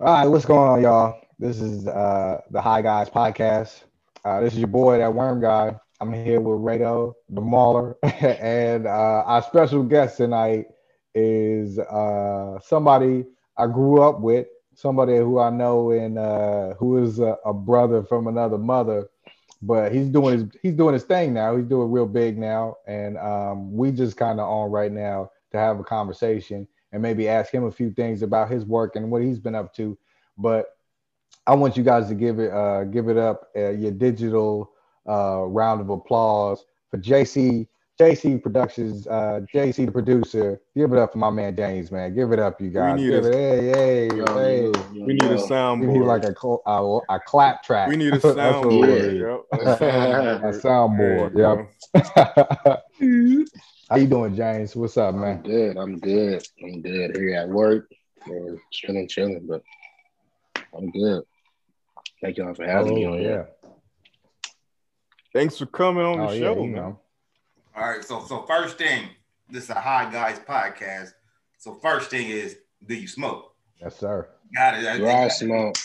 All right, what's going on, y'all? This is the High Guys podcast. This is your boy, that worm guy. I'm here with Rado, the Mauler, and our special guest tonight is somebody I grew up with, somebody who I know and who is a brother from another mother. But he's doing his thing now. He's doing real big now, and we just kind of on right now to have a conversation and maybe ask him a few things about his work and what he's been up to. But I want you guys to give it up your digital round of applause for JC Productions, JC the producer. Give it up for my man James, man. Give it up, you We guys. need Give a it, hey, Yo, hey. we need a We need like soundboard. a clap track. We need a That's what we soundboard. need. Yep, a A soundboard. soundboard. There Yep. How you doing, James? What's up, I'm man? good. I'm good. I'm good here at work. Chilling, but I'm good. Thank y'all for having me Oh on yeah. here. Thanks for coming on Oh the yeah. show, You man. know. All right, so first thing, this is a High Guys podcast. So first thing is, do you smoke? Yes, sir. Got it. Do I smoke?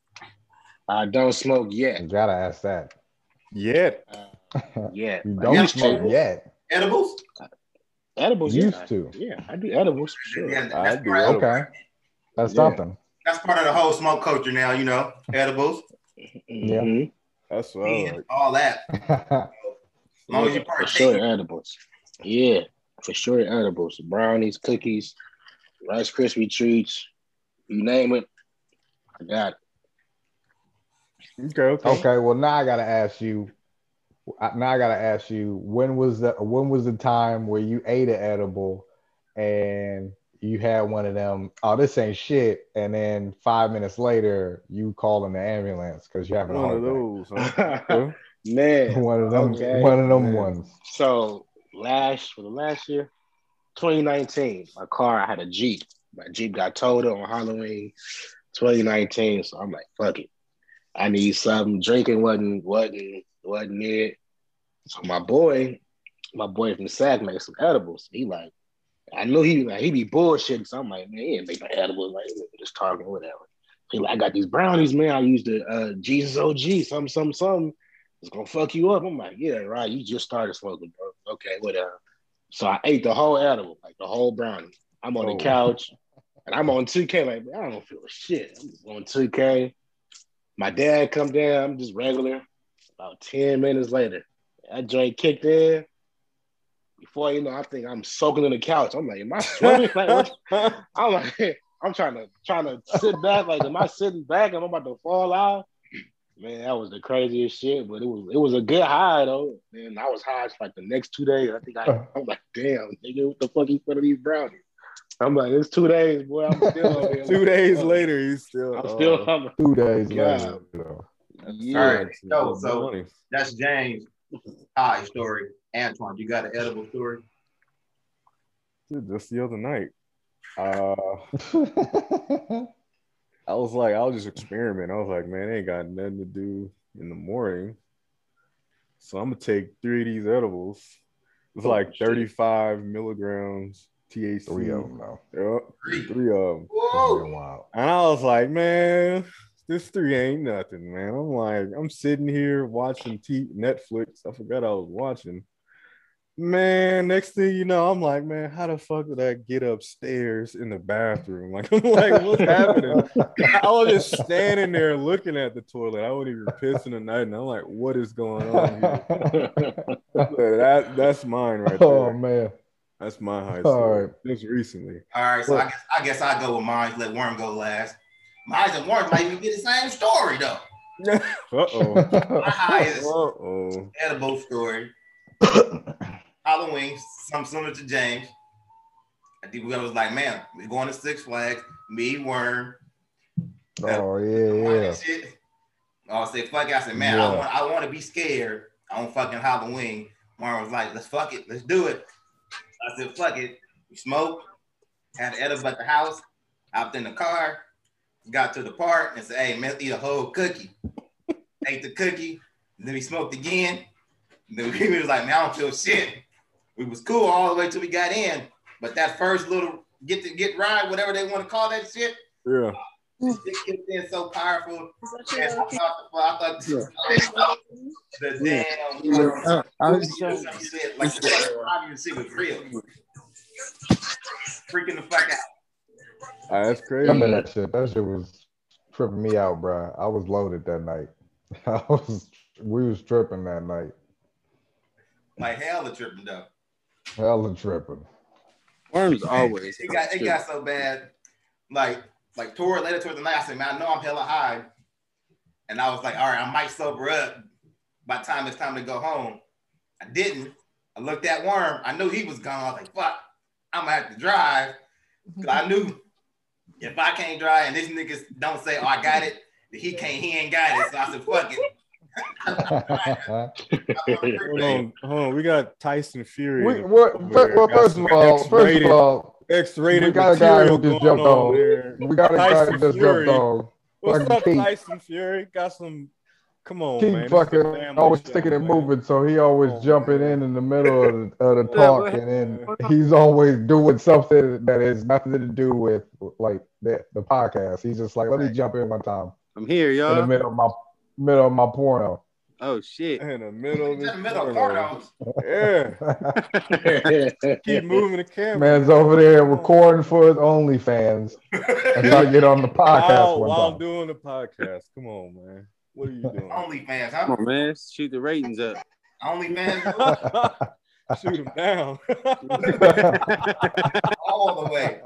I don't smoke You yet. gotta ask that. Yet. Yeah. You I don't used smoke to. yet. Edibles? Edibles, Used yeah. to. Yeah, I do edibles for sure. Yeah, I that's do part, edibles. Okay. That's Yeah. something. that's part of the whole smoke culture now, edibles, Mm-hmm. That's what I like. all that. As long as you For sure, partake. edibles. Yeah, for sure, edibles. Brownies, cookies, Rice Krispie treats, you name it, I got it. Okay. Okay, well now I gotta ask you. Now I gotta ask you. When was the time where you ate an edible, and you had one of them? Oh, this ain't shit. And then 5 minutes later, you calling the ambulance because you're having a One heart of attack. those, huh? Okay. Man, One of them. okay. One of them Man. ones. So last year, 2019, I had a Jeep. My Jeep got towed on Halloween 2019. So I'm like, fuck it. I need something. Drinking wasn't it. So my boy from SAC made some edibles. He like, I knew he be bullshitting. So I'm like, man, he ain't make no edibles. Like, just talking, whatever. He like, I got these brownies, man. I used the Jesus OG, something. It's gonna fuck you up. I'm like, yeah, right. You just started smoking, bro. Okay, whatever. So I ate the whole edible, like the whole brownie. I'm on the couch and I'm on 2K. Like, man, I don't feel shit. I'm just on 2K. My dad come down. I'm just regular. About 10 minutes later, that joint kicked in. Before you know, I think I'm soaking in the couch. I'm like, am I swimming? Like, what? I'm like, I'm trying to sit back. Like, am I sitting back and I'm about to fall out? Man, that was the craziest shit. But it was a good high though. Man, I was high for like the next 2 days. I'm like, damn, nigga, what the fuck you put of these brownies? I'm like, it's 2 days, boy. I'm still over here. 2 days later, he's still. I'm 2 days God. later. Though. Yeah. All right, so that's James' high story. Antoine, you got an edible story? Dude, just the other night. I was just experimenting. I was like, man, I ain't got nothing to do in the morning. So I'm gonna take 3 of these edibles. It's like 35 milligrams THC. 3 of them though. Yep, 3 of them. Whoa! Wow. And I was like, man, this 3 ain't nothing, man. I'm like, I'm sitting here watching Netflix. I forgot I was watching. Man, next thing you know, I'm like, man, how the fuck did I get upstairs in the bathroom? Like, I'm like, what's happening? I was just standing there looking at the toilet. I wasn't even pissing the night, and I'm like, what is going on here? That's mine right there. Oh man. That's my high All story. right. Just recently. All right, so I guess I go with mine. Let Worm go last. Mine and Worm might even get the same story though. Uh-oh. My highest Uh-oh. edible story. Halloween, something similar to James. I think we was like, man, we're going to Six Flags. Me, Worm. Oh yeah. Shit. I said, fuck it. I said, man, Yeah. I want to be scared on fucking Halloween. Worm was like, let's fuck it. Let's do it. I said, fuck it. We smoked. Had the edible at the house. Hopped in the car. Got to the park and said, hey, man, let's eat a whole cookie. Ate the cookie. Then we smoked again. Then we was like, man, I don't feel shit. We was cool all the way till we got in. But that first little get ride, whatever they want to call that shit, Yeah. This shit kicked in so powerful. And I thought the damn I was trying. some shit like the fucking communist shit was real. Freaking the fuck out. That's I crazy. remember that shit. That shit was tripping me out, bro. I was loaded that night. We was tripping that night. Like hell, the tripping though. Hella tripping. Worms always. It got so bad. Like later toward the night, I said, man, I know I'm hella high. And I was like, all right, I might sober up by the time it's time to go home. I didn't. I looked at Worm. I knew he was gone. I was like, fuck, I'm gonna have to drive. Because I knew if I can't drive and these niggas don't say, oh, I got it, he ain't got it. So I said, fuck it. Hold on. We got Tyson Fury. First of all, X-rated we got a guy who just jumped on. there. We got a guy Tyson who just Fury. jumped on. What's Fucking up, Keith. Tyson Fury? Got some. Come on, Keep man. fucking always sticking and moving, so he always jumping in the middle of the talk, and then he's always doing something that has nothing to do with like the podcast. He's just like, let me jump in one time I'm here, in the y'all. middle of my porno. Oh shit. in the middle of In the this middle of porno. pornos. Yeah. Keep moving the camera. Man's over there recording for his OnlyFans until I get on the podcast one while time. doing the podcast. Come on, man. What are you doing? OnlyFans, Come huh? on, man. Shoot the ratings up. OnlyFans Shoot him down. all the way.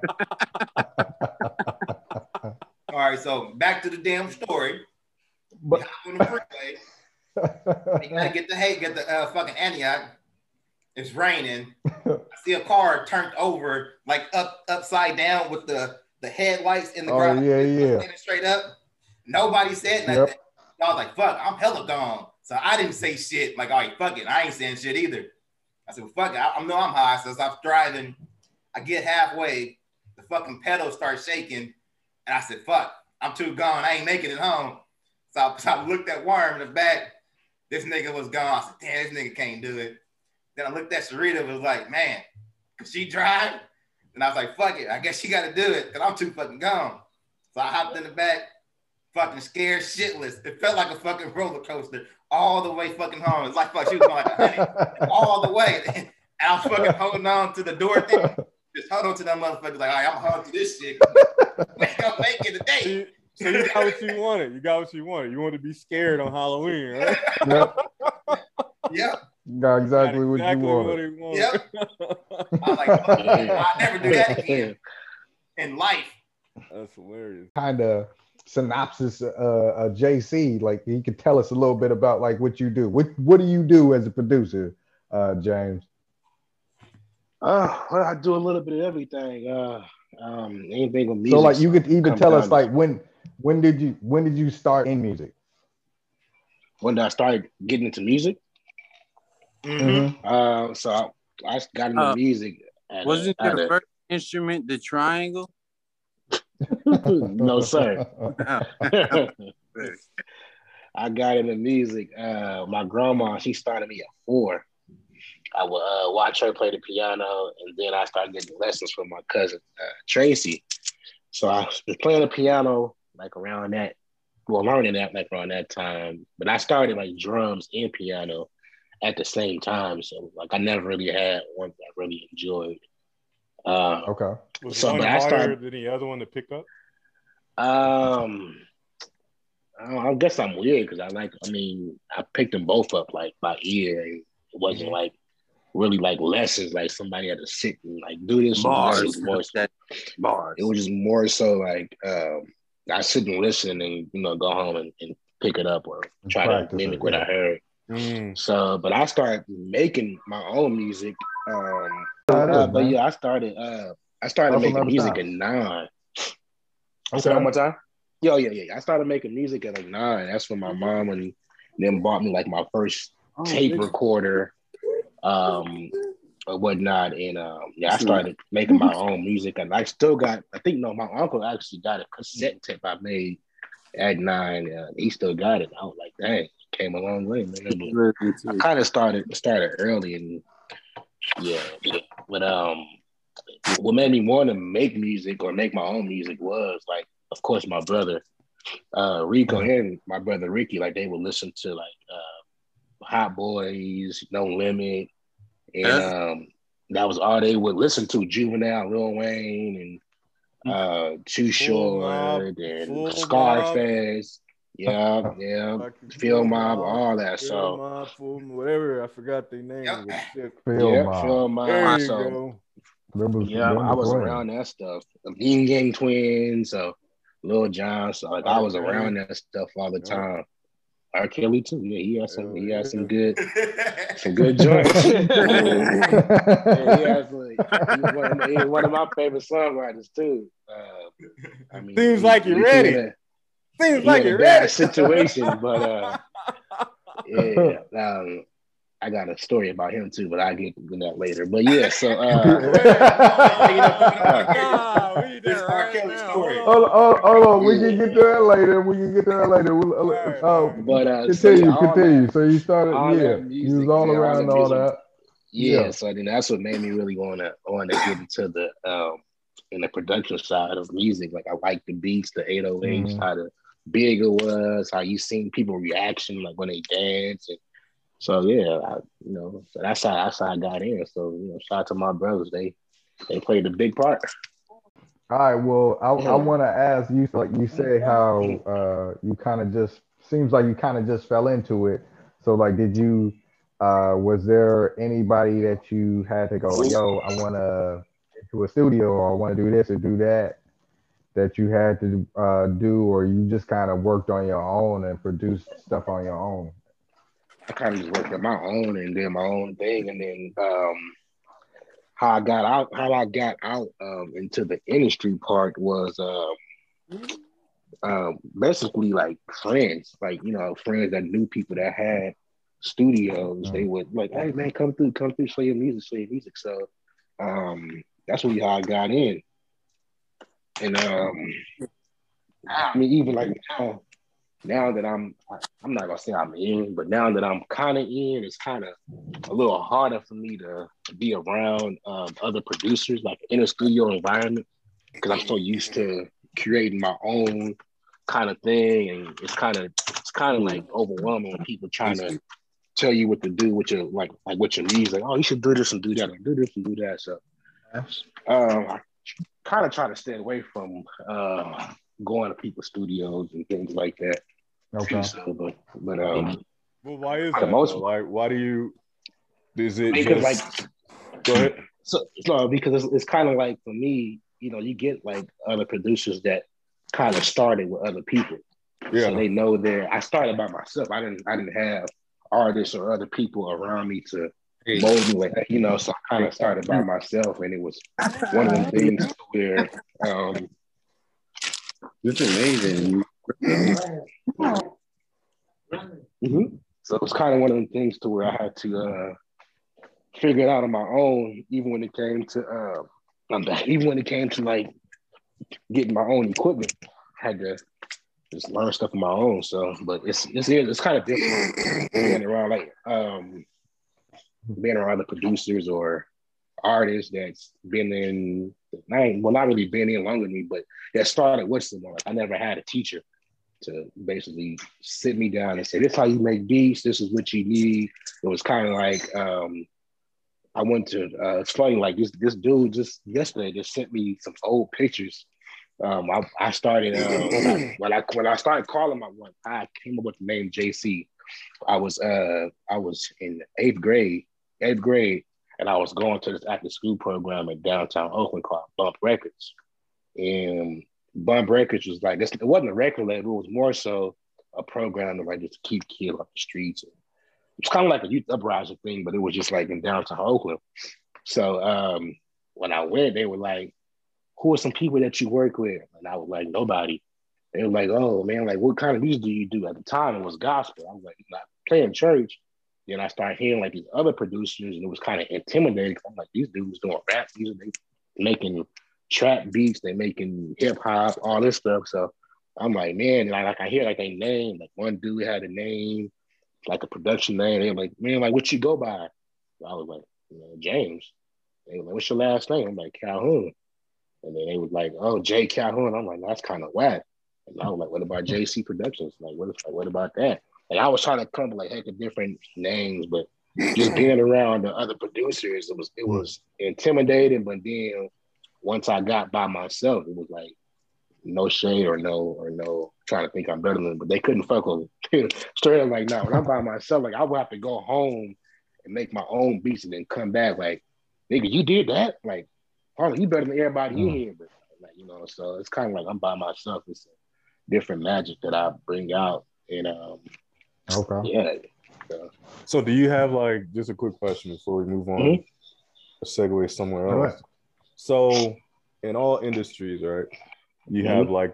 All right, so back to the damn story. But- On the freeway. You gotta get the fucking Antioch. It's raining. I see a car turned over, like upside down with the headlights in the ground. Standing straight up. Nobody said nothing. Yep. I was like, fuck, I'm hella gone. So I didn't say shit. Like, all right, fuck it. I ain't saying shit either. I said, well, fuck it. I know I'm high. So as I'm driving, I get halfway, the fucking pedal starts shaking. And I said, fuck, I'm too gone. I ain't making it home. So I looked at Worm in the back. This nigga was gone. I said, damn, this nigga can't do it. Then I looked at Sharita, was like, man, could she drive? And I was like, fuck it. I guess she got to do it because I'm too fucking gone. So I hopped in the back, fucking scared shitless. It felt like a fucking roller coaster all the way fucking home. It's like, fuck, she was going like 100 all the way. And I was fucking holding on to the door thing. Just hold on to that motherfucker. Like, all right, I'm holding to this shit. Make up, make it today. So you got what you wanted. You wanted to be scared on Halloween, right? Yep. Yep. Got exactly what you wanted. he wanted. Yep. I was like, I'll never do that again in life. That's hilarious. Kind of synopsis JC, like he could tell us a little bit about like what you do. What do you do as a producer, James? Well, I do a little bit of everything. Anything with music. So like you could even tell us sometimes. like when did you start in music? When did I start getting into music? Mm-hmm. So I got into music. Wasn't your first instrument the triangle? No, sir. I got into music. My grandma, she started me at 4. I would watch her play the piano, and then I started getting lessons from my cousin Tracy. So I was playing the piano like around that, learning that like around that time. But I started like drums and piano at the same time. So like I never really had one that I really enjoyed. Okay. Was So, one but I harder started- than the other one to pick up? I guess I'm weird because I picked them both up like by ear, and it wasn't like really like lessons, like somebody had to sit and like do this. Bars. It was more, Bars. it was just more so like I sit and listen and go home and pick it up or try to Practice mimic it, what I heard. So, but I started making my own music. But yeah, I started making music at 9. I said one more time. Yeah. I started making music at like 9. That's when my mom and them bought me like my first tape recorder, or whatnot. And I started making my own music, and I still got. I think my uncle actually got a cassette tape I made at 9. He still got it. I was like, dang, came a long way, man. I kind of started early, and but what made me want to make music or make my own music was like of course, my brother Rico and my brother Ricky, like they would listen to like Hot Boys, No Limit, and that was all they would listen to. Juvenile, Lil Wayne, and Too Short, and Scarface. Yeah, Phil Mob, all that. Phil Mob, whatever. I forgot their name. Yep. Phil Mob. There you so, go. Yeah, I was around that stuff. The Mean Gang Twins, so Lil Jon. So like I was around that stuff all the time. R. Kelly too. Yeah, he had some good joints. Yeah, he's one of my favorite songwriters too. I mean, seems like you're ready. Seems like you're ready. Situation, but yeah. I got a story about him too, but I'll get to that later. But yeah, so this R. Kelly story. Hold on. We can get to that later. Continue. So you started, you was all around all that. Yeah, so then that's what made me really want to get into the in the production side of music. Like I like the beats, the 808s, how big it was, how you seen people reaction, like when they dance. And so yeah, so that's how I got in. So shout out to my brothers. They played a big part. All right. Well, I want to ask you, like you say, how you kind of just seems like you kind of just fell into it. So like, did you? Was there anybody that you had to go, yo, I want to into a studio, or I want to do this or do that you had to do, or you just kind of worked on your own and produced stuff on your own? I kind of just worked on my own and did my own thing, and then how I got out into the industry part was basically like friends, friends that knew people that had studios. They would like, hey man, come through, show your music. So that's really how I got in. And I mean, even like now that I'm not gonna say I'm in, but now that I'm kind of in, it's kind of a little harder for me to be around other producers, like in a studio environment, because I'm so used to creating my own kind of thing, and it's kind of like overwhelming when people trying to tell you what to do with your like what your needs, like, oh, you should do this and do that, or do this and do that. So I kind of try to stay away from going to people's studios and things like that. Okay. So, but well, why is that? Like, why do you? Is it because just? Go ahead. So because it's kind of like, for me, you get like other producers that kind of started with other people. Yeah. So they know I started by myself. I didn't have artists or other people around me to mold me like that, so I kind of started by myself, and it was one of the things where it's amazing. So it was kind of one of the things to where I had to figure it out on my own, even when it came to like getting my own equipment. I had to just learn stuff on my own. So, but it's kind of different being around being around the producers or artists that's been in, not really been in longer than me, but that started with someone. Like I never had a teacher to basically sit me down and say, this is how you make beats, this is what you need. It was kind of like, I went to, it's funny, like this dude just yesterday just sent me some old pictures. I started, when I started calling my one, I came up with the name JC. I was in eighth grade, and I was going to this after school program in downtown Oakland called Bump Records. And Bump Records was like, it wasn't a record label, it was more so a program to like just keep kids off the streets. It's kind of like a youth uprising thing, but it was just like in downtown Oakland. So when I went, they were like, who are some people that you work with? And I was like, nobody. They were like, oh man, like what kind of music do you do? At the time it was gospel. I was like, I play in church. Then I started hearing like these other producers, and it was kind of intimidating. I'm like, these dudes doing rap music, they making trap beats, they making hip hop, all this stuff. So I'm like, man, and I hear like a name, like one dude had a name, like a production name. They were like, man, like what you go by? So I was like, James. They were like, what's your last name? I'm like, Calhoun. And then they was like, oh, Jay Calhoun. I'm like, that's kind of whack. And I was like, what about JC Productions? What about that? Like I was trying to come up with like heck of different names, but just being around the other producers, it was intimidating. But then once I got by myself, it was like no shade or no trying to think I'm better than them, but they couldn't fuck with me. Straight up like, no, when I'm by myself, like I would have to go home and make my own beats and then come back like, nigga, you did that? Like, Harlem, you better than everybody in here, but like, you know, so it's kind of like I'm by myself. It's a different magic that I bring out. And Okay. yeah. So do you have like, just a quick question before we move on, a segue somewhere Go else. ahead. So in all industries, right, you have like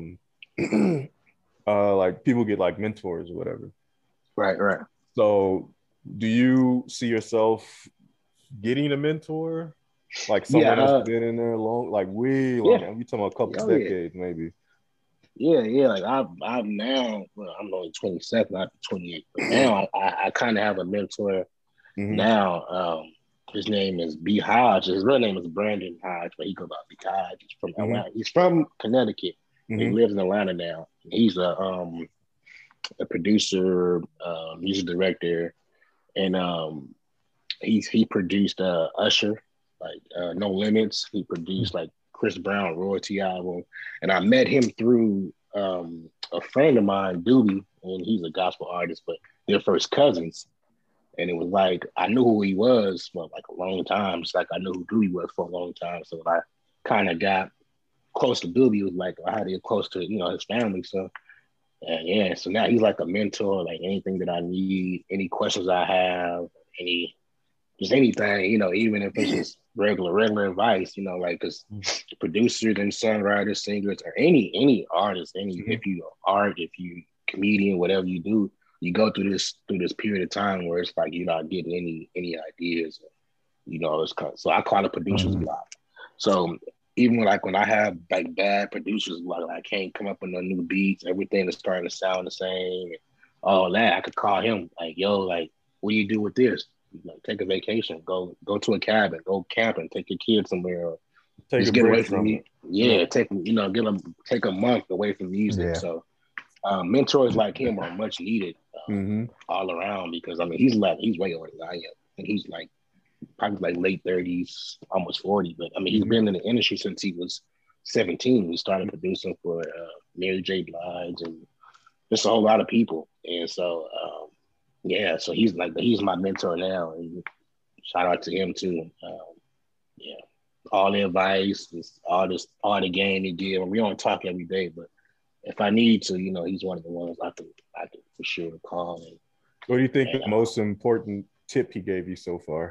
like people get like mentors or whatever. Right. So do you see yourself getting a mentor? Like someone that's been in there long, like way long. Yeah. We talking about a couple decades, maybe. Yeah. Like I'm now, well, I'm only 27, not 28, but now I kind of have a mentor now. His name is B. Hodge. His real name is Brandon Hodge, but he goes by B. Hodge. He's from Atlanta. He's from Connecticut. He lives in Atlanta now. He's a producer, music director, and he produced Usher, like No Limits. He produced like Chris Brown royalty album, and I met him through a friend of mine, Doobie, and he's a gospel artist, but they're first cousins. And it was like, I knew who he was for like a long time. Just like I knew who Doobie was for a long time. So when I kind of got close to Doobie, it was like I had to get close to, you know, his family. So, and yeah, so now he's like a mentor, like anything that I need, any questions I have, just anything, you know, even if it's just regular advice, you know, like, because producers and songwriters, singers, or any artist, if you art, if you comedian, whatever you do, you go through this period of time where it's like you're not getting any ideas, you know. It's kind of, so I call it producers block. So even when I have like bad producers block, like I can't come up with no new beats, everything is starting to sound the same, and all that, I could call him like, yo, like, what do you do with this? Like, take a vacation, go to a cabin, go camping, take your kids somewhere, or just get away from me. Yeah, take a month away from music. Yeah. So mentors like him are much needed all around, because I mean he's way older than I am, and he's like probably like late 30s, almost 40. But I mean he's been in the industry since he was 17. We started producing for Mary J. Blige and just a whole lot of people, and so yeah, so he's my mentor now, and shout out to him too. Yeah, all the advice, all the game he give. We don't talk every day, but if I need to, you know, he's one of the ones I can for sure call. And what do you think the most important tip he gave you so far?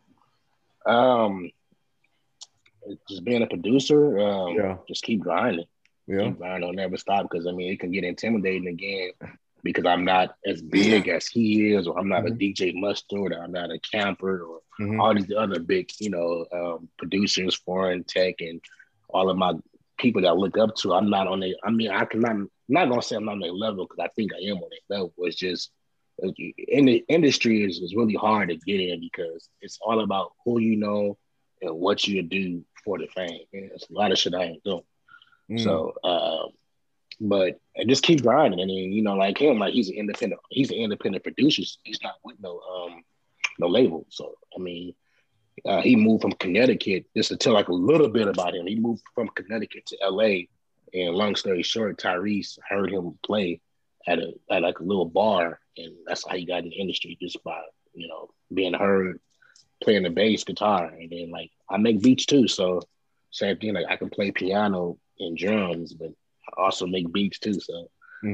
Just being a producer. Just keep grinding. Keep grinding, don't never stop, because I mean it can get intimidating again, because I'm not as big as he is, or I'm not a DJ Mustard, or I'm not a Camper, or all these other big, you know, producers, foreign tech, and all of my people that I look up to. I'm not on their, I mean, I'm not gonna say I'm not on their level, because I think I am on their level. It's just, in the industry is really hard to get in, because it's all about who you know and what you do for the fame. And there's a lot of shit I ain't doing. So, but I just keep grinding. I mean, you know, like him, like he's an independent producer. He's not with no label. So, I mean, he moved from Connecticut. Just to tell like a little bit about him, he moved from Connecticut to LA. And long story short, Tyrese heard him play at like a little bar, and that's how he got in the industry, just by, you know, being heard playing the bass guitar. And then like I make beats too, so same thing. Like I can play piano and drums, but I also make beats too. So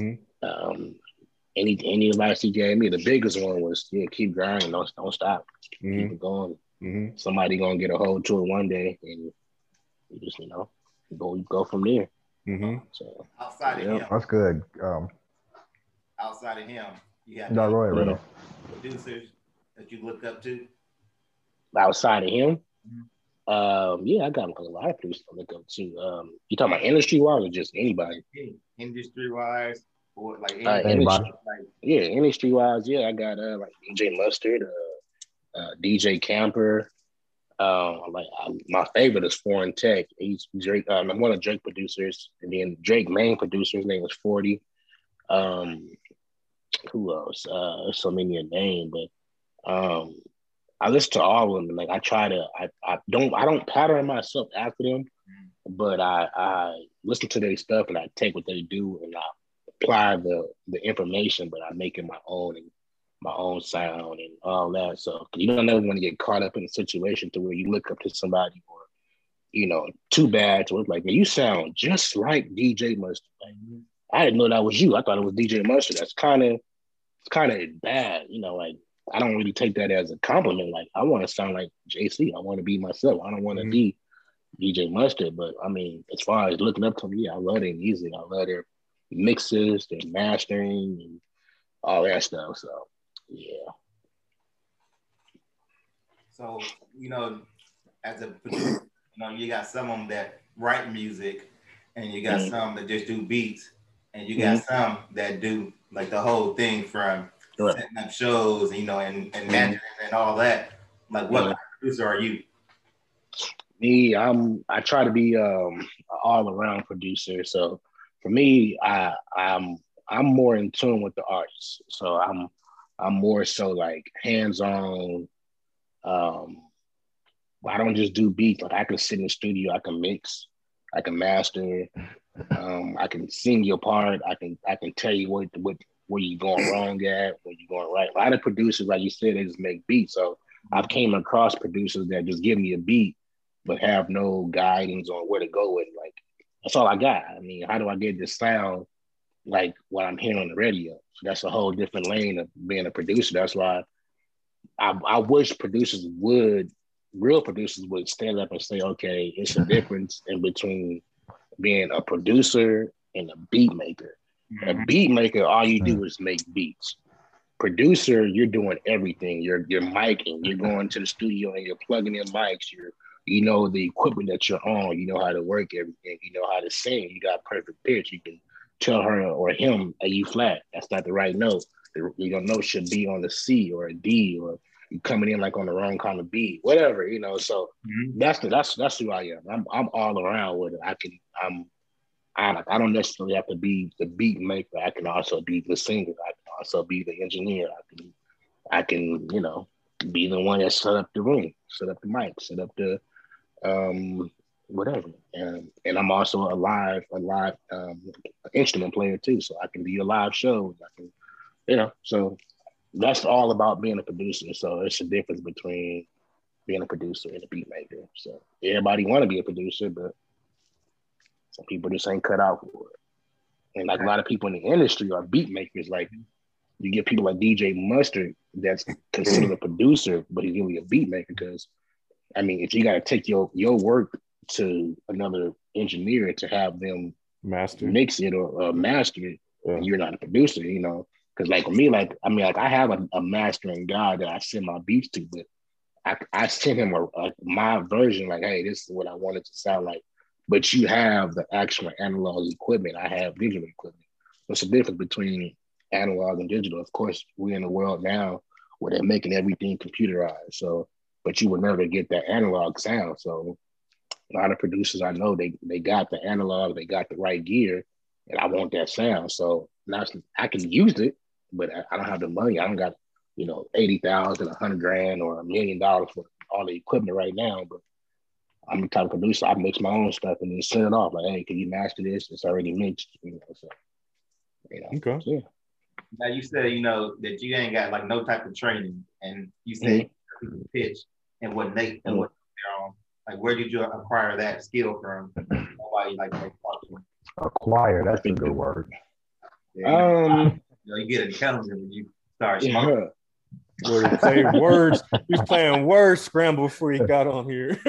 any advice he gave me, the biggest one was, keep grinding, don't stop, keep it going. Somebody gonna get a hold to it one day, and you just, you know, go from there. So outside of him, that's good. Outside of him, you have no, go ahead, Redo. Producers that you look up to. Outside of him, I got a lot of producers to look up to. You talking about industry wise or just anybody? Industry wise, or like anybody? Industry wise, I got like DJ Mustard, DJ Camper, My favorite is Foreign Tech. He's Drake. I'm one of Drake producers, and then Drake main producer. His name was 40. Who else? There's so many a name, but I listen to all of them. Like I try to, I don't pattern myself after them, but I listen to their stuff and I take what they do and I apply the information, but I make it my own and my own sound and all that. So you don't ever want to get caught up in a situation to where you look up to somebody or too bad. So it's like, man, you sound just like DJ Mustard. Like, I didn't know that was you. I thought it was DJ Mustard. That's kind of bad, like I don't really take that as a compliment. Like I want to sound like JC. I want to be myself. I don't want to be DJ Mustard. But I mean, as far as looking up to me, I love their music. I love their mixes, their mastering, and all that stuff. So yeah. So as a producer, you got some of them that write music, and you got some that just do beats, and you got some that do like the whole thing from setting up shows, and managing and all that. Like, what kind of producer are you? Me, I try to be an all-around producer. So for me, I'm more in tune with the artists. So I'm more so like hands-on. I don't just do beats. Like I can sit in the studio, I can mix, I can master, I can sing your part. I can tell you what where you're going wrong at, where you're going right. A lot of producers, like you said, they just make beats. So I've came across producers that just give me a beat, but have no guidance on where to go with. Like that's all I got. I mean, how do I get this sound like what I'm hearing on the radio? So that's a whole different lane of being a producer. That's why I wish real producers would stand up and say, okay, it's a difference in between being a producer and a beat maker. A beat maker, all you do is make beats. Producer, you're doing everything. You're micing. You're going to the studio and you're plugging in mics. You know the equipment that you're on. You know how to work everything. You know how to sing. You got perfect pitch. You can tell her or him, "Hey, you flat. That's not the right note. Your note should be on the C or a D, or you coming in like on the wrong kind of beat, whatever." So that's who I am. I'm all around with it. I don't necessarily have to be the beat maker. I can also be the singer. I can also be the engineer. I can be the one that set up the room, set up the mic, set up the whatever. And I'm also a live instrument player too. So I can do your live shows. I can, so that's all about being a producer. So it's a difference between being a producer and a beat maker. So everybody want to be a producer, but some people just ain't cut out for it. And like a lot of people in the industry are beat makers. Like you get people like DJ Mustard that's considered a producer, but he's really a beat maker. Because I mean, if you got to take your work to another engineer to have them mix it or master it, you're not a producer, Because like with me, I have a mastering guy that I send my beats to, but I send him my version. Like, hey, this is what I want it to sound like. But you have the actual analog equipment. I have digital equipment. What's the difference between analog and digital? Of course, we're in a world now where they're making everything computerized. So, but you would never get that analog sound. So a lot of producers I know, they got the analog, they got the right gear, and I want that sound. So now I can use it, but I don't have the money. I don't got, $80,000, $100,000, or $1 million for all the equipment right now. But I'm the type of producer, I mix my own stuff and then send it off. Like, hey, can you master this? It's already mixed, So, okay. Yeah. Now you said, that you ain't got like no type of training, and you said pitch and what Nate and what they're on. Like, where did you acquire that skill from? Why you like acquire? That's a good word. Yeah, you get intelligent when you start smoking. Words. He was playing word scramble before he got on here.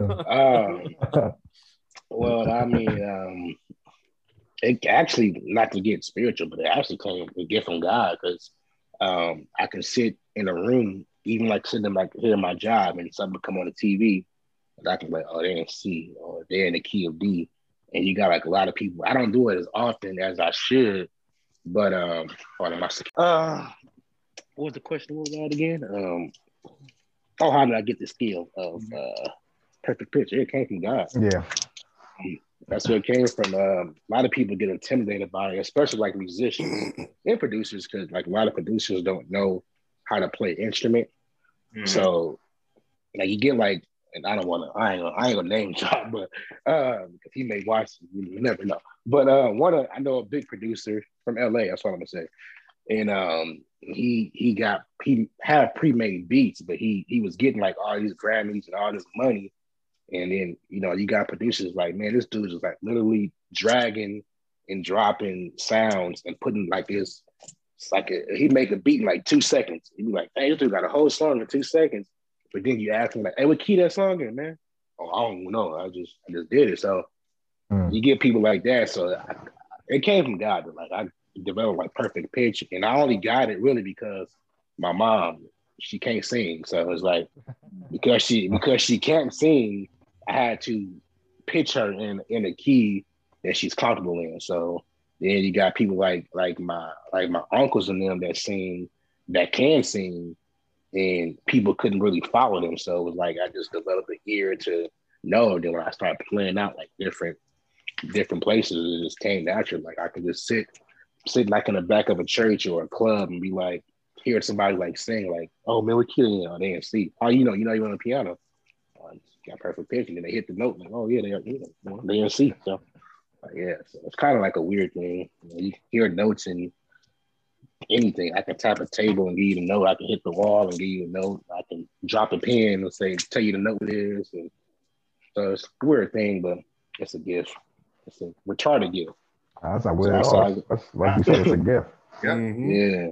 Well, I mean, it actually, not to get spiritual, but it actually came a gift from God, because I can sit in a room, even like sitting back here at my job, and something come on the TV, and I can be like, oh, they're in C, or they're in the key of D, and you got like a lot of people. I don't do it as often as I should, but what was the question? What was that again? Oh, how did I get the skill of perfect pitch? It came from God. Yeah. That's where it came from. A lot of people get intimidated by it, especially like musicians and producers, because like a lot of producers don't know how to play instrument. Mhm. So like you get like, and I don't want to, I ain't gonna name drop, but if he may watch, you never know. But I know a big producer from LA. That's what I'm gonna say. And he had pre-made beats, but he was getting like all these Grammys and all this money. And then, you got producers like, man, this dude is like literally dragging and dropping sounds and putting like this. It's like he'd make a beat in like 2 seconds. He'd be like, hey, this dude got a whole song in 2 seconds. But then you ask him like, hey, what key that song in, man? Oh, I don't know. I just did it. So you get people like that. So it came from God. Like I developed like perfect pitch, and I only got it really because my mom, she can't sing. So it's like because she can't sing, I had to pitch her in a key that she's comfortable in. So then you got people like my uncles and them that can sing, and people couldn't really follow them. So it was like I just developed an ear to know. Then when I started playing out like different places, it just came natural. Like I could just sit like in the back of a church or a club and be like, hear somebody like sing like, "Oh man, we're killing you on ANC." Oh, you're on the piano. Got perfect pitch, and then they hit the note. Like, oh yeah, they in C. So yeah, so it's kind of like a weird thing. You hear notes and anything. I can tap a table and give you the note. I can hit the wall and give you the note. I can drop a pen and tell you the note it is. And so it's a weird thing, but it's a gift. It's a retarded gift. That's not weird at all. That's, like you said, it's a gift. Yeah.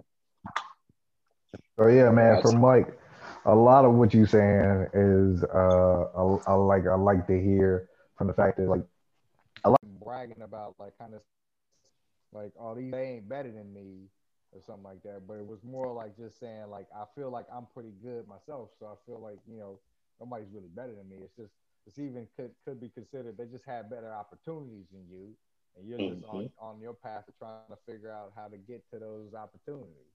So yeah, man. From like a lot of what you saying is, I like to hear from the fact that like I like bragging about like kind of like, oh, these they ain't better than me or something like that. But it was more like just saying like I feel like I'm pretty good myself, so I feel like nobody's really better than me. It's even could be considered they just had better opportunities than you, and you're just on your path of trying to figure out how to get to those opportunities.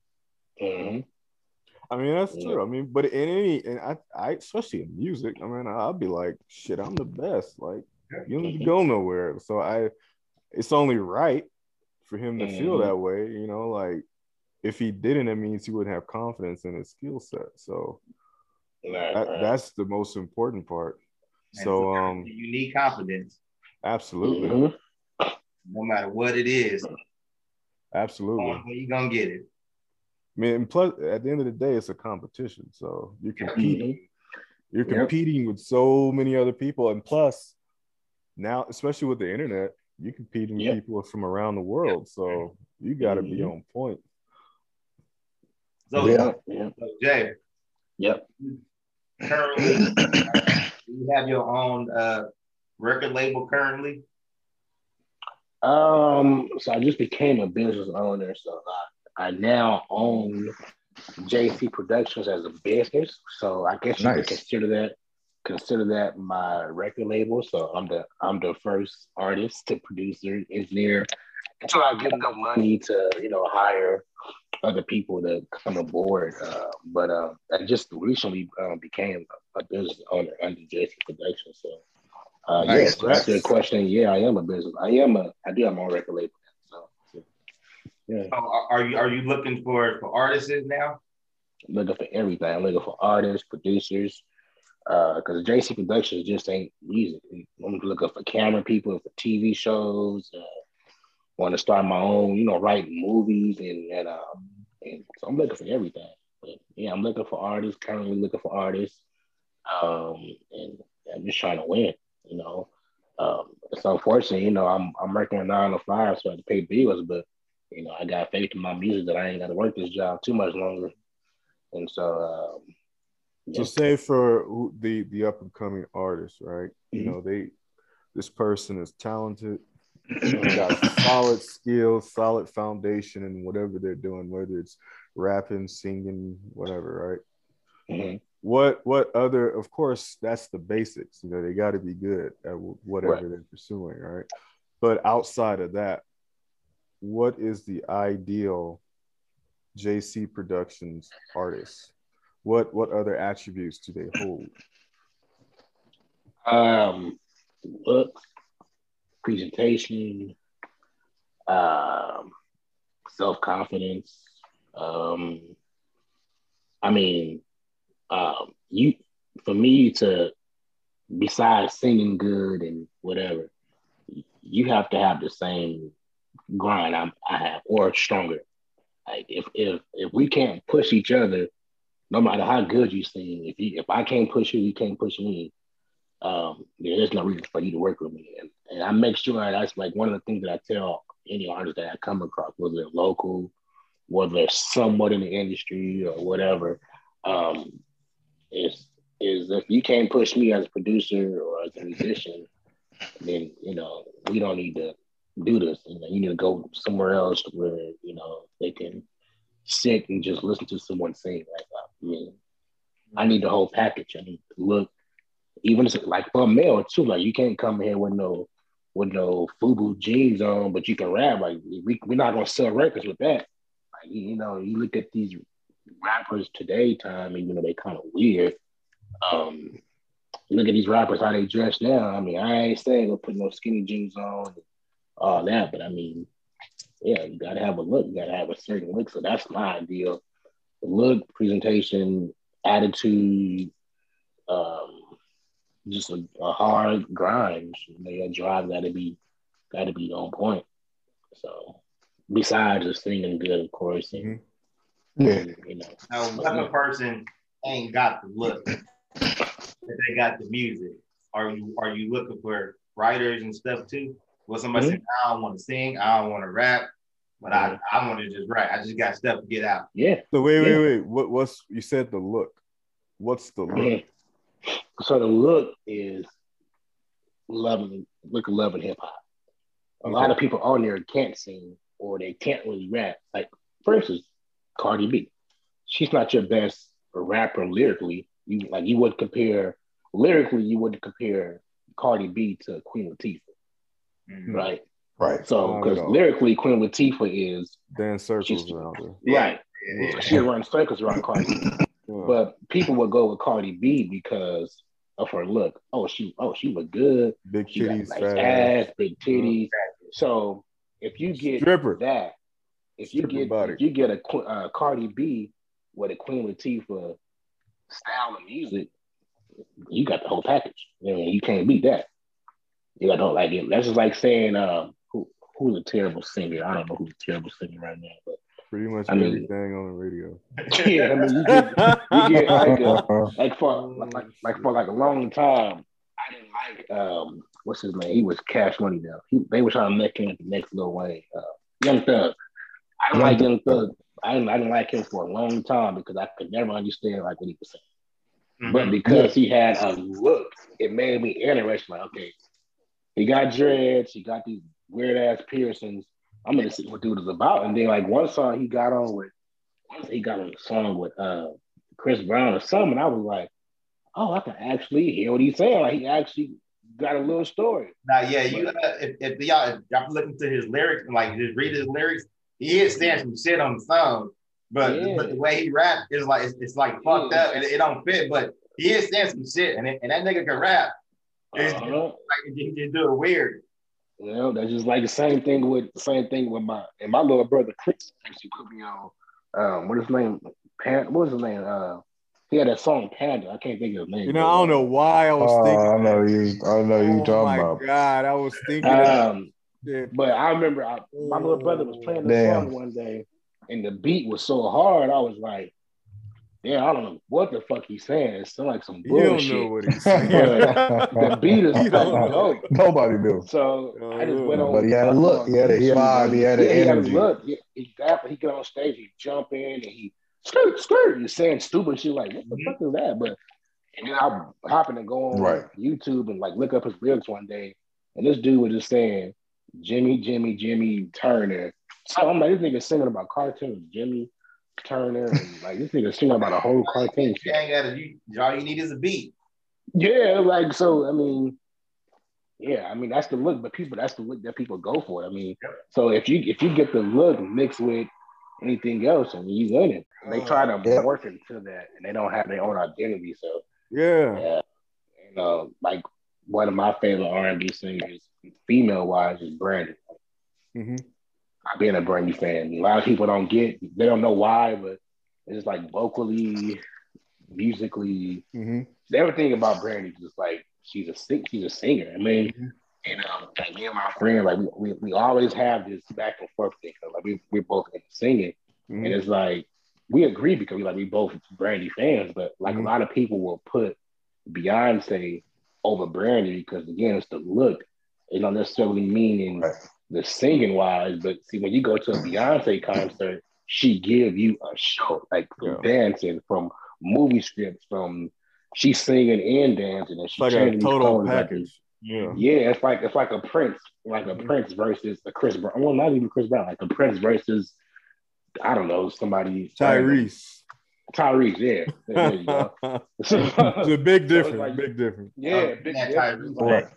I mean, that's true. I mean, but I especially in music, I mean, I'll be like, shit, I'm the best. Like, you don't need to go nowhere. So it's only right for him to feel that way, like if he didn't, it means he wouldn't have confidence in his skill set. So that's the most important part. And so you need confidence. Absolutely. No matter what it is. Absolutely. You're gonna get it. I mean, and plus, at the end of the day, it's a competition. So you're competing. You're competing with so many other people, and plus, now, especially with the internet, you're competing with people from around the world. So you got to be on point. So, Jay. Currently, you have your own record label currently? So I just became a business owner, so I now own JC Productions as a business. So I guess you could consider that my record label. So I'm the first artist to producer, engineer, until I get enough money to hire other people to come aboard. But I just recently became a business owner under JC Productions. So yes, to answer your question, yeah, I am a business. I do have my own record label. So yeah. Are you looking for artists now? I'm looking for everything. I'm looking for artists, producers, because JC Productions just ain't music. I'm looking for camera people, for TV shows. Want to start my own, writing movies, and so I'm looking for everything. But yeah, I'm looking for artists. Currently looking for artists, and I'm just trying to win. It's unfortunate. I'm working a 9 to 5, so I have to pay bills. But I got faith in my music that I ain't got to work this job too much longer. And so, so say for the up and coming artists, right? This person is talented, got solid skills, solid foundation in whatever they're doing, whether it's rapping, singing, whatever, right? What other? Of course, that's the basics. They got to be good at whatever they're pursuing, right? But outside of that, what is the ideal JC Productions artist? What other attributes do they hold? Look, presentation, self-confidence. I mean, you for me to besides singing good and whatever, you have to have the same grind I have or stronger. Like if we can't push each other, no matter how good you sing, if I can't push you, you can't push me. There's no reason for you to work with me. And I make sure that's like one of the things that I tell any artist that I come across, whether they're local, whether they're somewhat in the industry or whatever, is if you can't push me as a producer or as a musician, then we don't need to do this. You need to go somewhere else where they can sit and just listen to someone sing. Like I need the whole package. I need to look, even like for a male too. Like you can't come here with no FUBU jeans on, but you can rap. Like we're not gonna sell records with that. Like you look at these rappers today time, even though they kind of weird. Look at these rappers how they dress now. I mean, I ain't saying go put no skinny jeans on, and all that, but I mean, yeah, you gotta have a look. You gotta have a certain look. So that's my ideal. The look, presentation, attitude, just a hard grind. Your drive gotta be on point. So besides just singing good, of course, and Now, what if a person ain't got the look, but they got the music? Are you looking for writers and stuff too? Well, somebody said, I don't want to sing, I don't want to rap, but I want to just write. I just got stuff to get out. Yeah. So wait. What's you said the look? What's the look? So the look is loving hip hop. A lot of people on there can't sing or they can't really rap. Like, for instance, Cardi B. She's not your best rapper lyrically. You wouldn't compare Cardi B to Queen Latifah. Right. So because lyrically, Queen Latifah is dance circles around her. Right. Yeah. She runs circles around Cardi B. But people would go with Cardi B because of her look. Oh, she look good. Big she titties, got nice ass, big titties. So if you get stripper. that, if you get a Cardi B with a Queen Latifah style of music, you got the whole package. You can't beat that. You got to like it. That's just like saying who's a terrible singer. I don't know who's a terrible singer right now, but pretty much everything on the radio. Yeah, I mean, you get like for a long time. I didn't like what's his name? He was Cash Money now. They were trying to make him the next Lil Wayne. Young Thug. I didn't like Young Thug. I didn't like him for a long time because I could never understand like what he was saying. But because he had a look, it made me interested. Like, okay, he got dreads, he got these weird ass piercings. I'm gonna see what dude is about. And then like one song he got on a song with Chris Brown or something. And I was like, oh, I can actually hear what he's saying. Like he actually got a little story. Now, yeah, if y'all looking to his lyrics and like just read his lyrics, he is saying some shit on the song. But the way he rap is like it's like fucked up and it don't fit. But he is saying some shit and that nigga can rap. It's like he just do it weird. Well, that's just like the same thing with my little brother Chris actually put me on. What was his name? He had that song Panda. I can't think of his name. I don't know why I was thinking. I know you talking about. Oh my God, I was thinking. But I remember my little brother was playing the song one day, and the beat was so hard. I was like, yeah, I don't know what the fuck he's saying. It sounds like some bullshit. You don't know what he's saying. The beat is dope. Nobody knew. So I just went on. But he had a look. He had a vibe. He had an energy. He had a look. Exactly. He got on stage. He jump in and he skirt. He's saying stupid shit like, what the fuck is that? But and then I happened to go on YouTube and like look up his lyrics one day, and this dude was just saying Jimmy Turner. So I'm like, this nigga singing about cartoons, Jimmy Turner, and like this nigga singing about a whole cartoon shit. All you need is a beat. Yeah, like so. I mean, that's the look, but that's the look that people go for. I mean, so if you get the look mixed with anything else, I mean, you winning. They try to morph into that, and they don't have their own identity. So Yeah. like one of my favorite R&B singers, female wise, is Brandy. Mm-hmm. I've been a Brandy fan. A lot of people they don't know why, but it's like vocally, musically, everything about Brandy is just like she's a singer. I mean, like me and my friend, like we always have this back and forth thing. Like we're both into singing, and it's like we agree because we both Brandy fans, but like a lot of people will put Beyonce over Brandy because again, it's the look. It don't necessarily mean in the singing wise, but see when you go to a Beyonce concert, she give you a show, like from dancing, from movie scripts, from she's singing and dancing, and she's like a total package. It's like a Prince, Prince versus a Chris Brown. Well, not even Chris Brown, like a Prince versus I don't know somebody. Tyrese, yeah. There you go. It's a big difference. Like, big difference. Yeah, big difference. Right.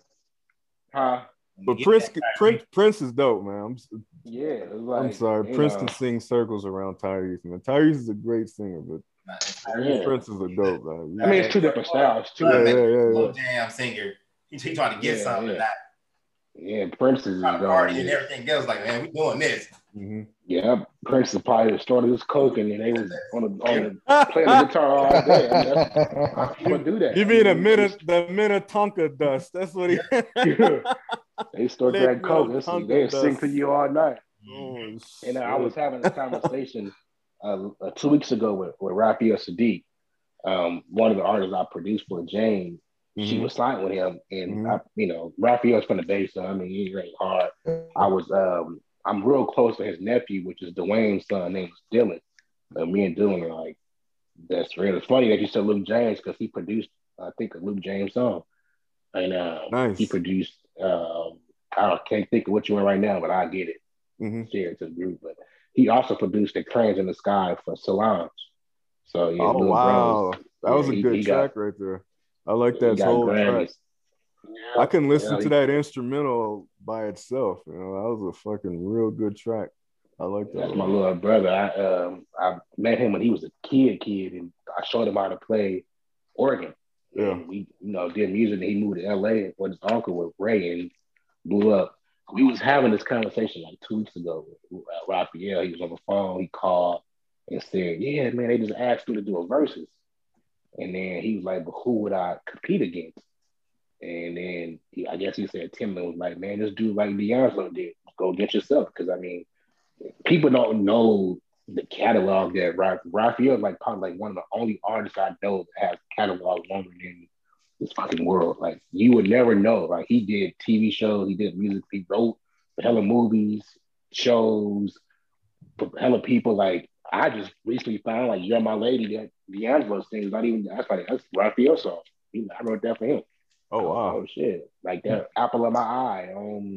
But Prince is dope, man. I'm sorry. Prince can sing circles around Tyrese, man. Tyrese is a great singer, but Prince is a dope, man. I mean, it's two different styles. Little jam singer. He's trying to get something that. Yeah, Prince is trying to party and everything else. Like, man, we doing this. Yeah, Prince is probably started his coke and they was on the playing the guitar all day. I mean, people do that. You mean the Minnetonka dust? That's what he. They start that coke. They sing to you all night. And I was having a conversation 2 weeks ago with Raphael Sadiq, one of the artists I produced for Jane. She was signed with him, and Raphael's from the Bay, so I mean he ain't hard. I'm real close to his nephew, which is Dwayne's son, named Dylan. Me and Dylan are like best friends. It's funny that you said Luke James because he produced, I think, a Luke James song, and nice. He produced. I can't think of which one right now, but I get it. Share it to the group, but he also produced the Cranes in the Sky for Solange. So yeah, wow, that was a good track right there. I like that whole track. I can listen to that instrumental by itself. That was a fucking real good track. I like that. That's my little brother. I met him when he was a kid, and I showed him how to play organ. Yeah, and we did music. And he moved to LA with his uncle with Ray and blew up. We was having this conversation like 2 weeks ago with Raphael. He was on the phone. He called and said, "Yeah, man, they just asked me to do a versus." And then he was like, "But who would I compete against?" And then I guess he said Timbaland was like, "Man, just do like Beyonce did. Go get yourself." Because I mean, people don't know the catalog that Raphael is like probably like one of the only artists I know that has catalog longer than this fucking world. Like you would never know. Like he did TV shows, he did music, he wrote for hella movies, shows, for hella people. Like I just recently found like "You're My Lady" that D'Angelo sings. That's Raphael's song. I wrote that for him. Oh wow! Oh shit! Like that "Apple of My Eye"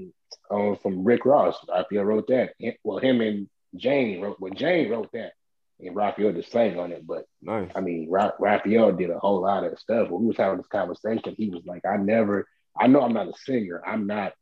from Rick Ross. Raphael wrote that. Well, him and Jane wrote. Well, Jane wrote that, and Raphael just sang on it. But nice. I mean, Raphael did a whole lot of stuff. When we was having this conversation, he was like, I know I'm not a singer. I'm not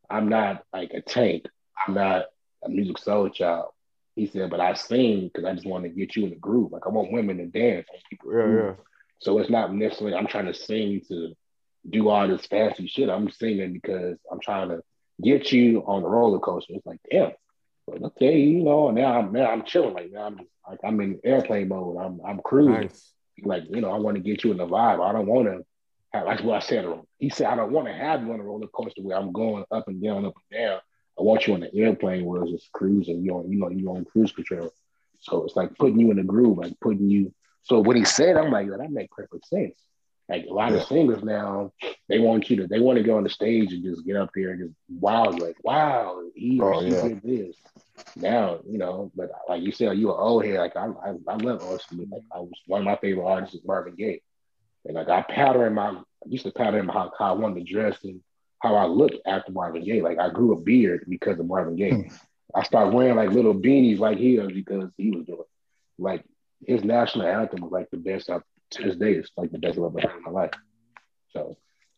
like a Tank. I'm not a Music Soul Child." He said, "But I sing because I just want to get you in the groove. Like I want women to dance." Yeah. So it's not necessarily I'm trying to sing to do all this fancy shit. I'm singing because I'm trying to get you on the roller coaster. It's like, damn. But okay, now I'm chilling. Like now I'm in airplane mode. I'm cruising. Nice. Like I want to get you in the vibe. I don't want to. That's what I said to him. He said, "I don't want to have you on a roller coaster where I'm going up and down, up and down. I want you on the airplane where it's just cruising. You're on cruise control. So it's like putting you in the groove, like putting you." So when he said, I'm like, that makes perfect sense. Like a lot of singers now, they want to go on the stage and just get up there and just wow, he did this. Now, but like you said, you an old head. Like I love Austin. Like I was one of my favorite artists is Marvin Gaye. And like I used to pattern how I wanted to dress and how I looked after Marvin Gaye. Like I grew a beard because of Marvin Gaye. I started wearing like little beanies like he was because he was doing like his national anthem was like the best to this day. It's like the best I've ever heard in my life. So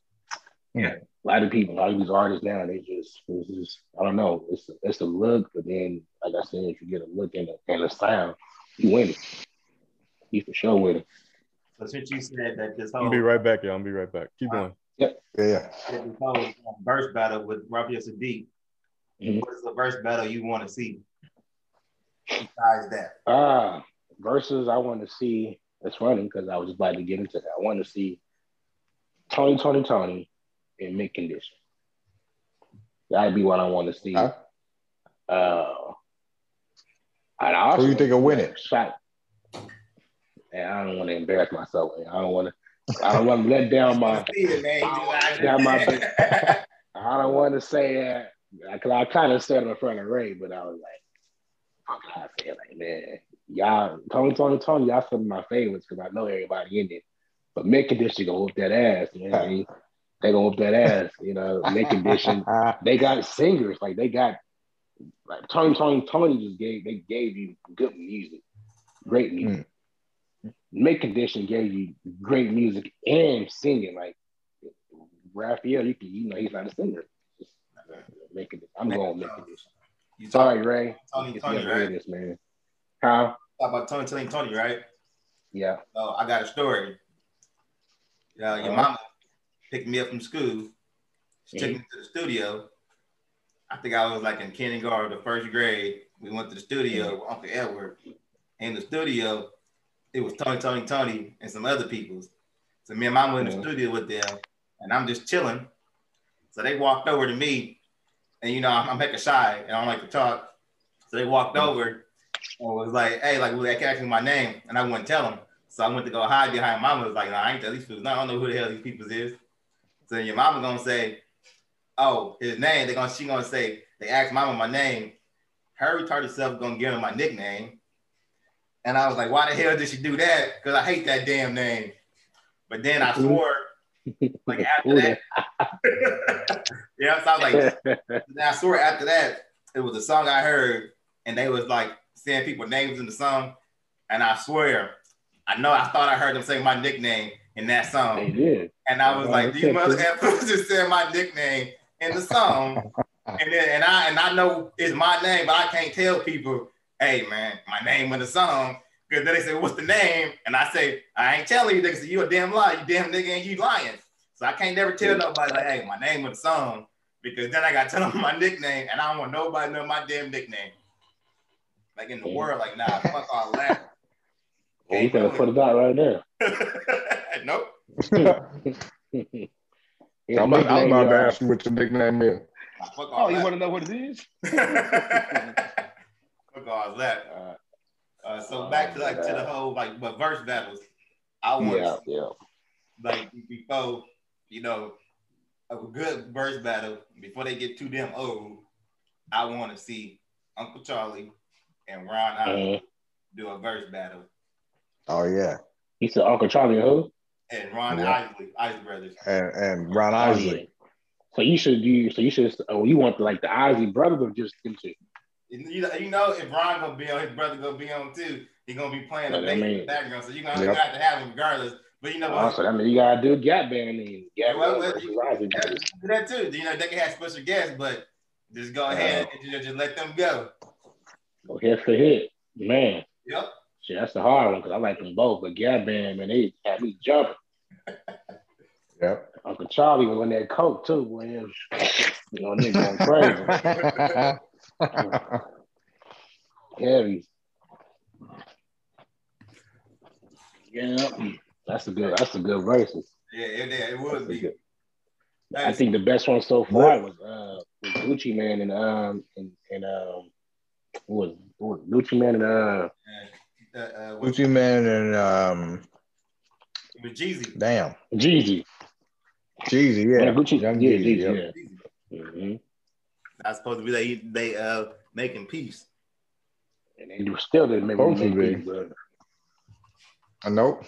yeah, a lot of these artists now, it's just I don't know. It's a look, but then like I said, if you get a look and a sound, you win it. He for sure with it. So since you said that this I'm whole gonna be right back, y'all. I'm gonna be right back. Keep going. Yeah. this whole verse battle with Raphael Sadiq, Mhm. what is the verse battle you want to see besides that? Versus I want to see. It's funny because I was just about to get into that. I want to see Tony in mid condition. That'd be what I want to see. Huh? I'd also Who you think will win it? shot. And I don't want to embarrass myself. I don't want to let down my. Down my. I don't want to say that because I kind of said it in front of Ray, but I was like, fuck, I feel like, man, y'all, Tony, y'all some of my favorites because I know everybody in it. But mid condition gonna whoop that ass, man. They gonna whoop that ass, mid condition. They got singers, like they got like Tony just gave you good music, great music. Mid condition gave you great music and singing. Like Raphael, he's not a singer. I'm going mid condition. Sorry, Ray. Tony, right? This, man. How? Talk about Tony, right? Yeah. Oh, I got a story. Your mama picked me up from school. She took me to the studio. I think I was like in kindergarten or the first grade. We went to the studio with Uncle Edward. In the studio, it was Tony, and some other peoples. So me and Mama in the studio with them, and I'm just chilling. So they walked over to me, and I'm hecka shy, and I don't like to talk. So they walked over and was like, "Hey, like, they asking my name," and I wouldn't tell them. So I went to go hide behind Mama. Was like, "Nah, I ain't tell these people. I don't know who the hell these people is." So your Mama gonna say, "Oh, his name." She gonna say, they asked Mama my name. Her retarded self gonna give him my nickname. And I was like, why the hell did she do that? Because I hate that damn name. But then I swore, like after that. Yeah, so I was like, then I swore after that, it was a song I heard, and they was like saying people's names in the song. And I swear, I thought I heard them say my nickname in that song. They did. And I was like, these mother effers just said my nickname in the song. And I know it's my name, but I can't tell people, hey man, my name in the song. Because then they say, what's the name? And I say, I ain't telling you. They say, you a damn lie, you damn nigga, and you lying. So I can't never tell nobody like, hey, my name in the song. Because then I got to tell them my nickname, and I don't want nobody to know my damn nickname. Like in the world, like, nah, fuck all that. You gotta put it out right there. Nope. I'm about to ask you what your nickname is. You want to know what it is? Fuck all that. So back to the whole but verse battles. I want like before a good verse battle before they get too damn old. I want to see Uncle Charlie and Ron Isley do a verse battle. Oh yeah. He said Uncle Charlie who? And Ron Isley brothers. And Ron Isley. So you should do. So you should. Oh, you want like the Isley brothers or just them two? If Ron gonna be on, his brother gonna be on too. He gonna be playing in the background, so you're gonna have to have him regardless. But what? So that means you gotta do Gap Band. You do that too. They can have special guests, but just go ahead and just let them go. Go hit for hit, man. Yep. Shit, that's the hard one because I like them both. But Gap Band, man, they had me jumping. Yep. Uncle Charlie was on that coke too, boy. Nigga going crazy. Heavy. Yeah, that's a good verses. Yeah, it would be. I think the best one so far was Gucci Man and what was Gucci Man and Gucci Man and it was Jeezy. Damn. Jeezy, yeah. Gucci, Young Jeezy, yeah. Mm-hmm. That's supposed to be they making peace. And they still didn't make peace, but Nope.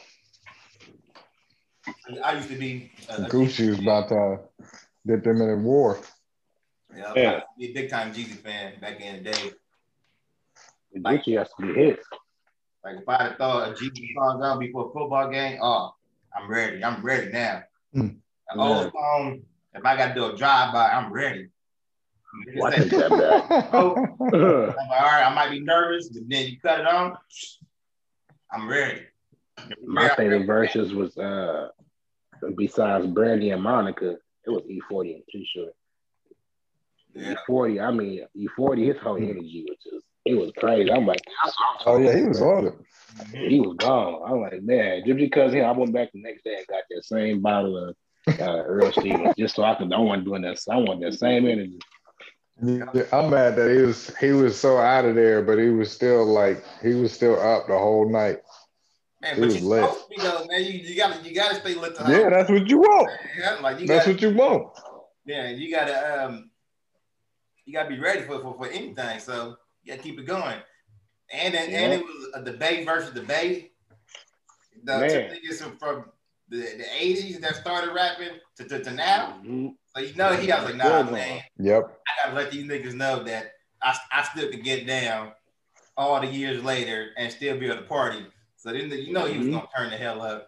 I used to be Gucci was about to get them in a war. Yeah, I used to be a big time Jeezy fan back in the day. Gucci has to be hit. Like if I had thought a Jeezy song out before a football game, I'm ready. I'm ready now. An old song, if I got to do a drive-by, I'm ready. I take that back. I'm like, all right, I might be nervous, but then you cut it on, I'm ready. My favorite verses was besides Brandy and Monica, it was E40 and Too Short. Yeah. E40, I mean E40, his whole energy was just it was crazy. I'm like, Oh yeah, he was on it. he was gone. I'm like, man, just because him, I went back the next day and got that same bottle of Earl Stevens just so I could. I want doing that. I want that same energy. Yeah, I'm mad that he was so out of there, but he was still up the whole night. Man, He but was you lit. supposed to be though, man. You gotta stay lit to Yeah, that's what you want. Yeah, like That's what you want. Yeah, you gotta be ready for anything. So you gotta keep it going. And it was a debate versus debate. The two niggas from the 80s that started rapping to now. Mm-hmm. So you know he was like, nah, man. Yep. I gotta let these niggas know that I still could get down all the years later and still be able to party. So then he was gonna turn the hell up.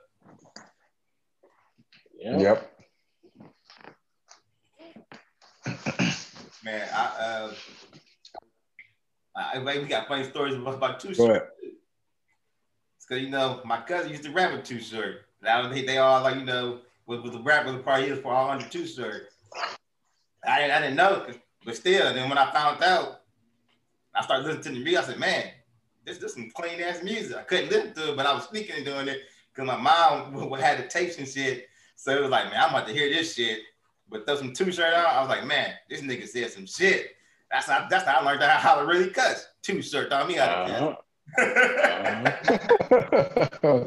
Yep. Man, we got funny stories about Too Go Short. ahead. It's because my cousin used to rap with Too Short. They all like with the rap with the party was for all under Too Short. I didn't know, but still. Then when I found out, I started listening to the music. I said, man, this some clean ass music. I couldn't listen to it, but I was sneaking and doing it because my mom had the tapes and shit. So it was like, man, I'm about to hear this shit. But throw some Too Short on, I was like, man, this nigga said some shit. That's how I learned how to really cuss. Too Short taught me how to cuss.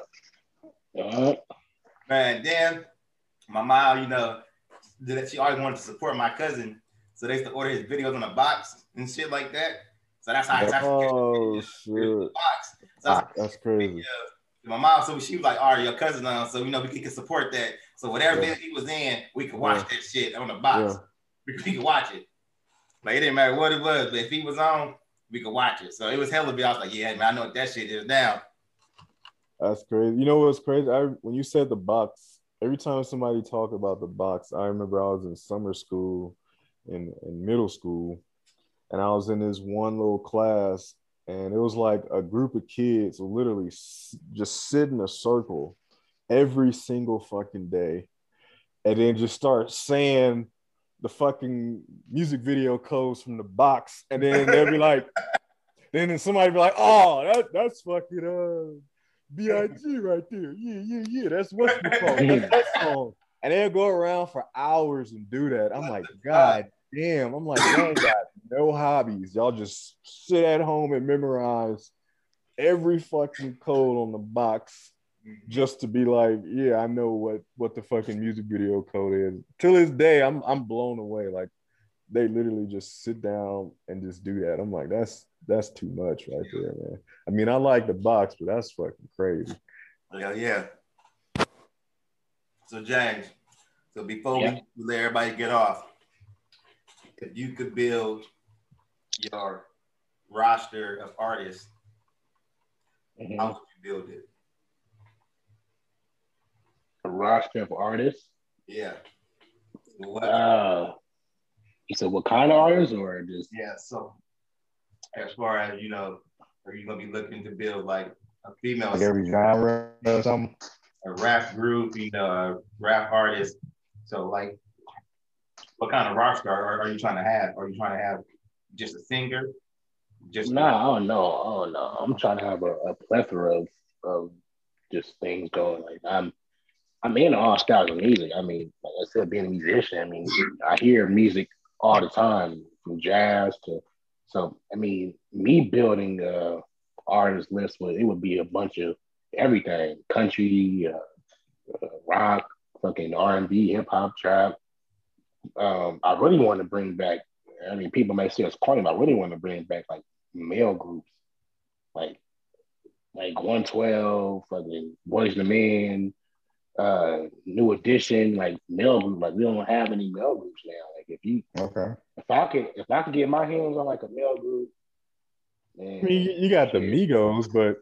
Man, then my mom, she always wanted to support my cousin. So they used to order his videos on a box and shit like that. So that's how I shit. Box. So that's crazy. My mom, so she was like, all right, your cousin on, so we can support that. So whatever video he was in, we could watch that shit on the box. We could watch it. Like it didn't matter what it was, but if he was on, we could watch it. So it was hella big. I was like, yeah, man, I know what that shit is now. That's crazy. You know what's crazy? When you said the box, every time somebody talked about the box, I remember I was in summer school, in middle school, and I was in this one little class, and it was like a group of kids literally just sit in a circle every single fucking day, and then just start saying the fucking music video codes from the box, and then they'll be like, then somebody be like, oh, that's fucking B.I.G. right there. Yeah. That's what's the song. That's that song. And they'll go around for hours and do that. I'm like, God damn. I'm like, y'all ain't got no hobbies. Y'all just sit at home and memorize every fucking code on the box just to be like, yeah, I know what the fucking music video code is. Till this day, I'm blown away. Like they literally just sit down and just do that. I'm like, that's too much right there, man. I mean, I like the box, but that's fucking crazy. Yeah. So James, before we let everybody get off, if you could build your roster of artists, how would you build it? A roster of artists? Yeah. You said what kind of artists or just? Yeah, so as far as, are you going to be looking to build like a female? Like every genre or something? A rap group, a rap artist. So like, what kind of roster are you trying to have? Are you trying to have just a singer? I don't know. I'm trying to have a plethora of just things going. Like I'm in all styles of music. I mean, like I said, being a musician, I mean, I hear music all the time, from jazz to. So I mean, me building a artist list would be a bunch of everything: country, rock, fucking R&B, hip hop, trap. I really want to bring back. I mean, people may say it's corny, but I really want to bring back like male groups, like 112, fucking Boys II Men, New Edition, like male group. Like we don't have any male groups now. Like if I could get my hands on like a male group, man, I mean, you got the Migos, but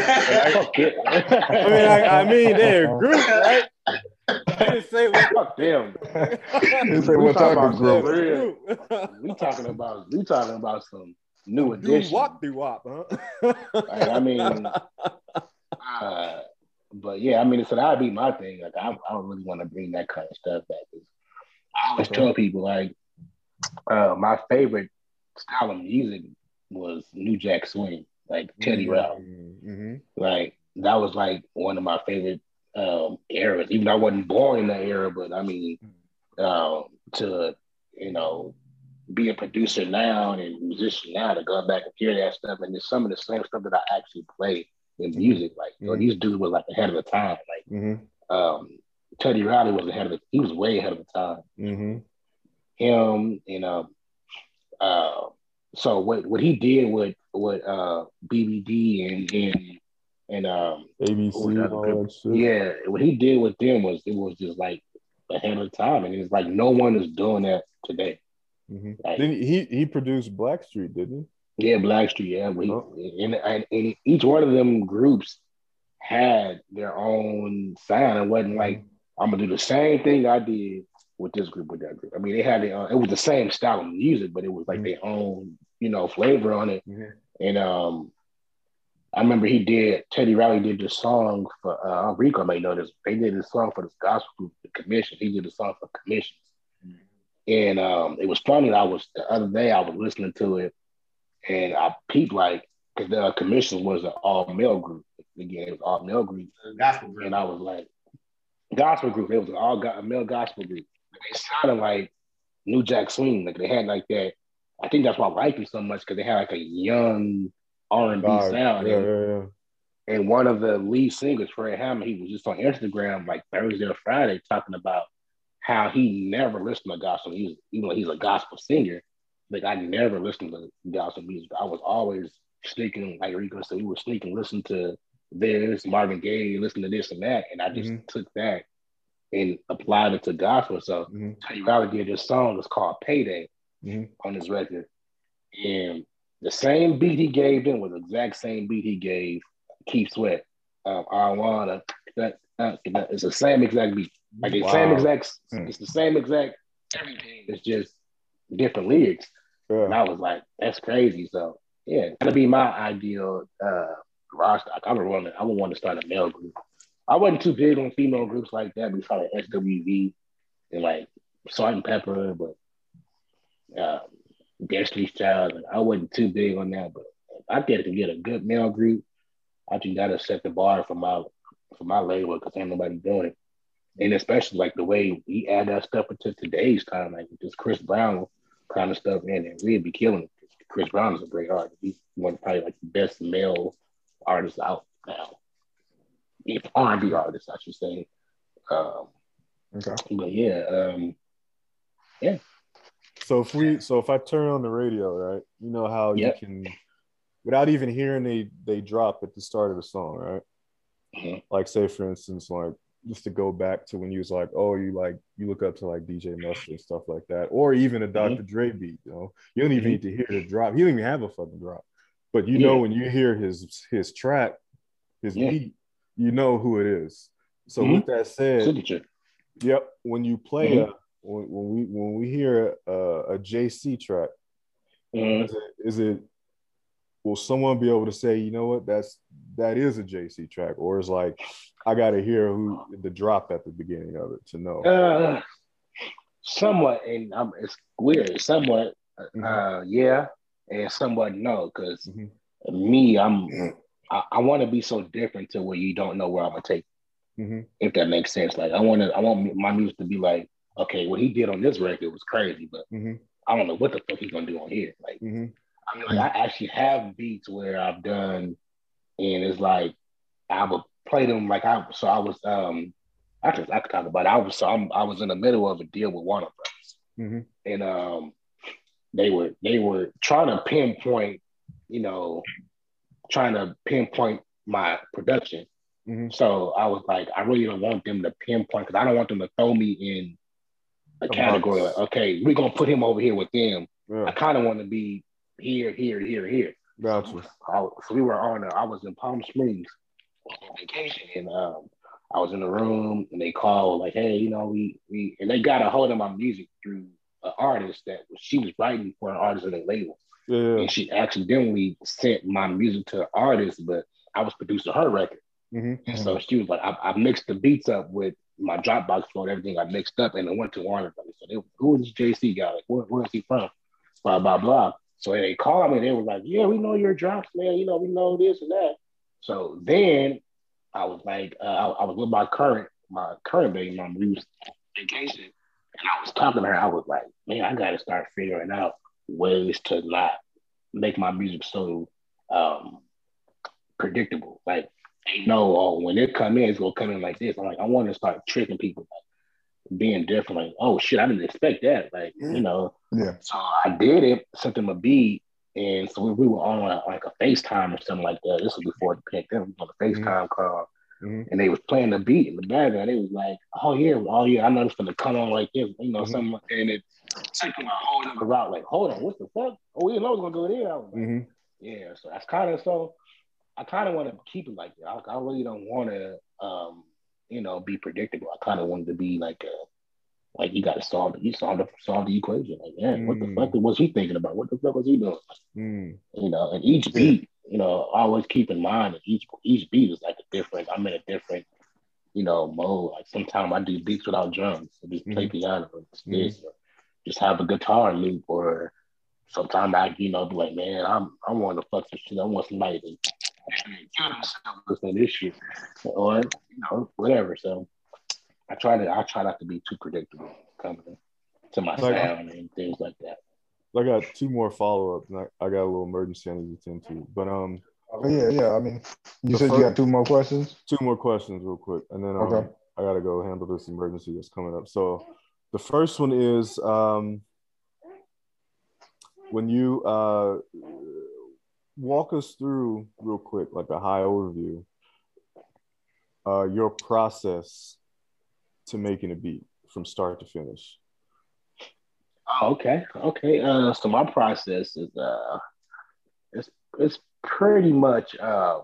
I mean, they're a group, right? I didn't say fuck them. You say what type of group? We talking about some New Edition. Wop-de-wop, huh? Like, I mean, But yeah, I mean, so that'd be my thing. Like, I don't really want to bring that kind of stuff back. I always tell people like, my favorite style of music was New Jack Swing, like Teddy Riley. Mm-hmm. Like that was like one of my favorite eras. Even though I wasn't born in that era, but I mean, to be a producer now and a musician now, to go back and hear that stuff, and there's some of the same stuff that I actually play in music. Like these dudes were like ahead of the time. Like Teddy Riley was he was way ahead of the time. Him and so what he did with BBD and ABC, all that shit. yeah, what he did with them was just like ahead of the time, and it's like no one is doing that today. Like, Didn't he produced Blackstreet, didn't he? Yeah, Blackstreet. Yeah, and each one of them groups had their own sound. It wasn't like I'm gonna do the same thing I did with this group, with that group. I mean, they had it was the same style of music, but it was like their own, flavor on it. And I remember Teddy Riley did this song for Rico may know this. They did this song for this gospel group, the Commission. He did a song for Commissions. And it was funny. The other day I was listening to it, and I peeped like, because the Commission was an all male group. Again, it was all male group. Gospel group. And I was like, gospel group. It was an all male gospel group. They sounded like New Jack Swing. Like they had like that. I think that's why I liked it so much, because they had like a young R&B sound. Yeah. And one of the lead singers, Fred Hammond, he was just on Instagram like Thursday or Friday talking about how he never listened to gospel music, even though he's a gospel singer. Like, I never listened to gospel music. I was always sneaking, like Rico said, we were sneaking, listen to this, Marvin Gaye, listen to this and that. And I just took that and applied it to gospel. So Teddy Riley did this song, it's called Payday on his record. And the same beat he gave them was the exact same beat he gave Keith Sweat. I wanna, it's the same exact beat. Like the same exact, it's the same exact everything. It's just different lyrics. And I was like, that's crazy. So yeah, that'd be my ideal roster. I would want to start a male group. I wasn't too big on female groups like that. We started SWV and like Salt and Pepper, but Destiny's Child. I wasn't too big on that. But I think I could get a good male group. I think that'll set the bar for my label, because ain't nobody doing it. And especially like the way we add that stuff into today's time, like this Chris Brown kind of stuff in it, we'd be killing it. Chris Brown is a great artist. He's one of probably like the best male artists out now. If R&B artist, I should say. But yeah. So if I turn on the radio, right, you know how you can, without even hearing they drop at the start of the song, right? Like, say for instance, like, just to go back to when you was like, oh, you look up to like DJ Mustard and stuff like that, or even a Dr. Dre beat, you don't even need to hear the drop. He don't even have a fucking drop, but know when you hear his track, his beat, you know who it is. So with that said, signature. Yep, when you play when we hear a JC track, is it will someone be able to say, you know what, that is a JC track, or is like, I gotta hear who the drop at the beginning of it to know? Somewhat, and it's weird. Somewhat, yeah, and somewhat no, because me, I want to be so different to where you don't know where I'm gonna take. If that makes sense. Like I want my music to be like, okay, what he did on this record was crazy, but I don't know what the fuck he's gonna do on here. Like, I mean, like I actually have beats where I've done, and it's like I would play them like I could talk about it. I was in the middle of a deal with Warner Brothers, and they were trying to pinpoint, my production. So I was like, I really don't want them to pinpoint, because I don't want them to throw me in a category like, okay, we're gonna put him over here with them. I kind of want to be here. Gotcha. So we were I was in Palm Springs on vacation, and I was in the room, and they called like, hey, we and they got a hold of my music through an artist that she was writing for an artist of their label. And she accidentally sent my music to an artist, but I was producing her record. Mm-hmm. And so she was like, I mixed the beats up with my Dropbox flow and everything. I mixed up and I went to Warner Brothers. So they, who is this JC guy? Like, where is he from? Blah, blah, blah. So they called me. They were like, yeah, we know your drops, man. You know, we know this and that. So then I was like, I was with my current baby mom. We was on vacation. And I was talking to her. I was like, man, I got to start figuring out ways to not make my music so predictable. Like, they know, oh, when it come in, it's gonna come in like this. I'm like, I want to start tricking people, like, being different. Like, oh shit, I didn't expect that. Like, you know. Yeah. So I did it, sent them a beat, and so we were on like a FaceTime or something like that. This was before the pandemic. We was on a FaceTime call, and they was playing the beat in the background. They was like, oh yeah, I know it's gonna come on like this, you know, something. Like, and it took them a whole other route. Like, hold on, what the fuck? Oh, we didn't know it was gonna go there. I was like, yeah. So that's kind of so. I kind of want to keep it like that. I really don't want to, you know, be predictable. I kind of want it to be like like you got to solve the equation. Like, man, what the fuck was he thinking about? What the fuck was he doing? You know, and each beat, you know, always keep in mind that each beat is like a different. I'm in a different, you know, mode. Like sometimes I do beats without drums, so just play piano, or just have a guitar loop, or sometimes I, you know, be like, man, I want to fuck some shit. I want somebody to kill themselves listening to this shit, or you know, whatever. So I try not to be too predictable coming to my sound and things like that. I got two more follow-ups, and I got a little emergency I need to attend to. But yeah. I mean, you said you got two more questions. Two more questions, real quick, and then okay. I gotta go handle this emergency that's coming up. So the first one is when you walk us through real quick, like a high overview, your process to making a beat from start to finish. Oh, okay. So my process is it's pretty much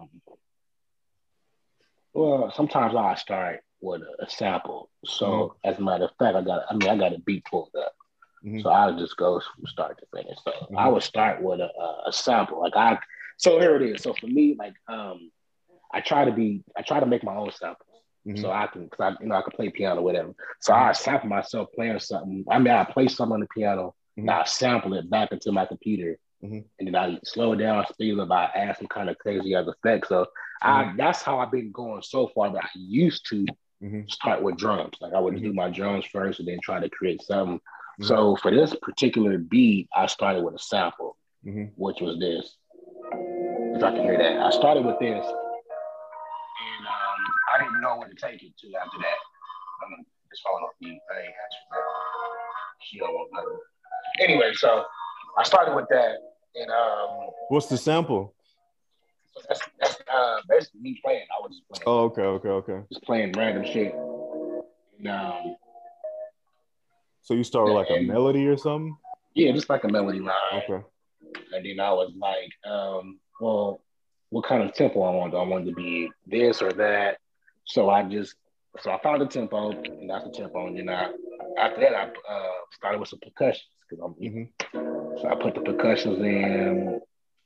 well, sometimes I start with a sample. So as a matter of fact, I got a beat pulled up. So I'll just go from start to finish. So I would start with a sample. So here it is. So for me, like I try to make my own samples. So I can play piano, whatever. So I sample myself playing something. I mean, I play something on the piano, and I sample it back into my computer, and then I slow it down, speed it up, I add some kind of crazy other effects. So that's how I've been going so far. But I used to start with drums. Like I would do my drums first, and then try to create something. So for this particular beat, I started with a sample, which was this. If I can hear that, I started with this. And I didn't know where to take it to after that. This phone on mute. I ain't answering that. She don't want nothing. Anyway, so I started with that, and what's the sample? So that's basically me playing. I was just playing. Oh, okay. Just playing random shit. And, so you start with like a melody or something? Yeah, just like a melody line. Okay. And then I was like, well, what kind of tempo I wanted? I wanted to be this or that. So I found the tempo, and that's the tempo. And then after that, I started with some percussions. So I put the percussions in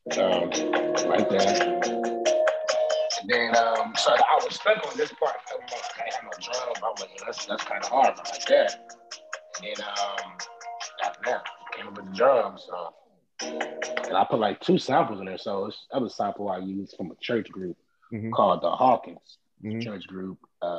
like that. And then, so I was stuck on this part. I didn't have no drums. I was like, that's kind of hard. I like that. And then after that, I came up with the drums. So. And I put like 2 samples in there. So it's other sample I used from a church group called the Hawkins church group.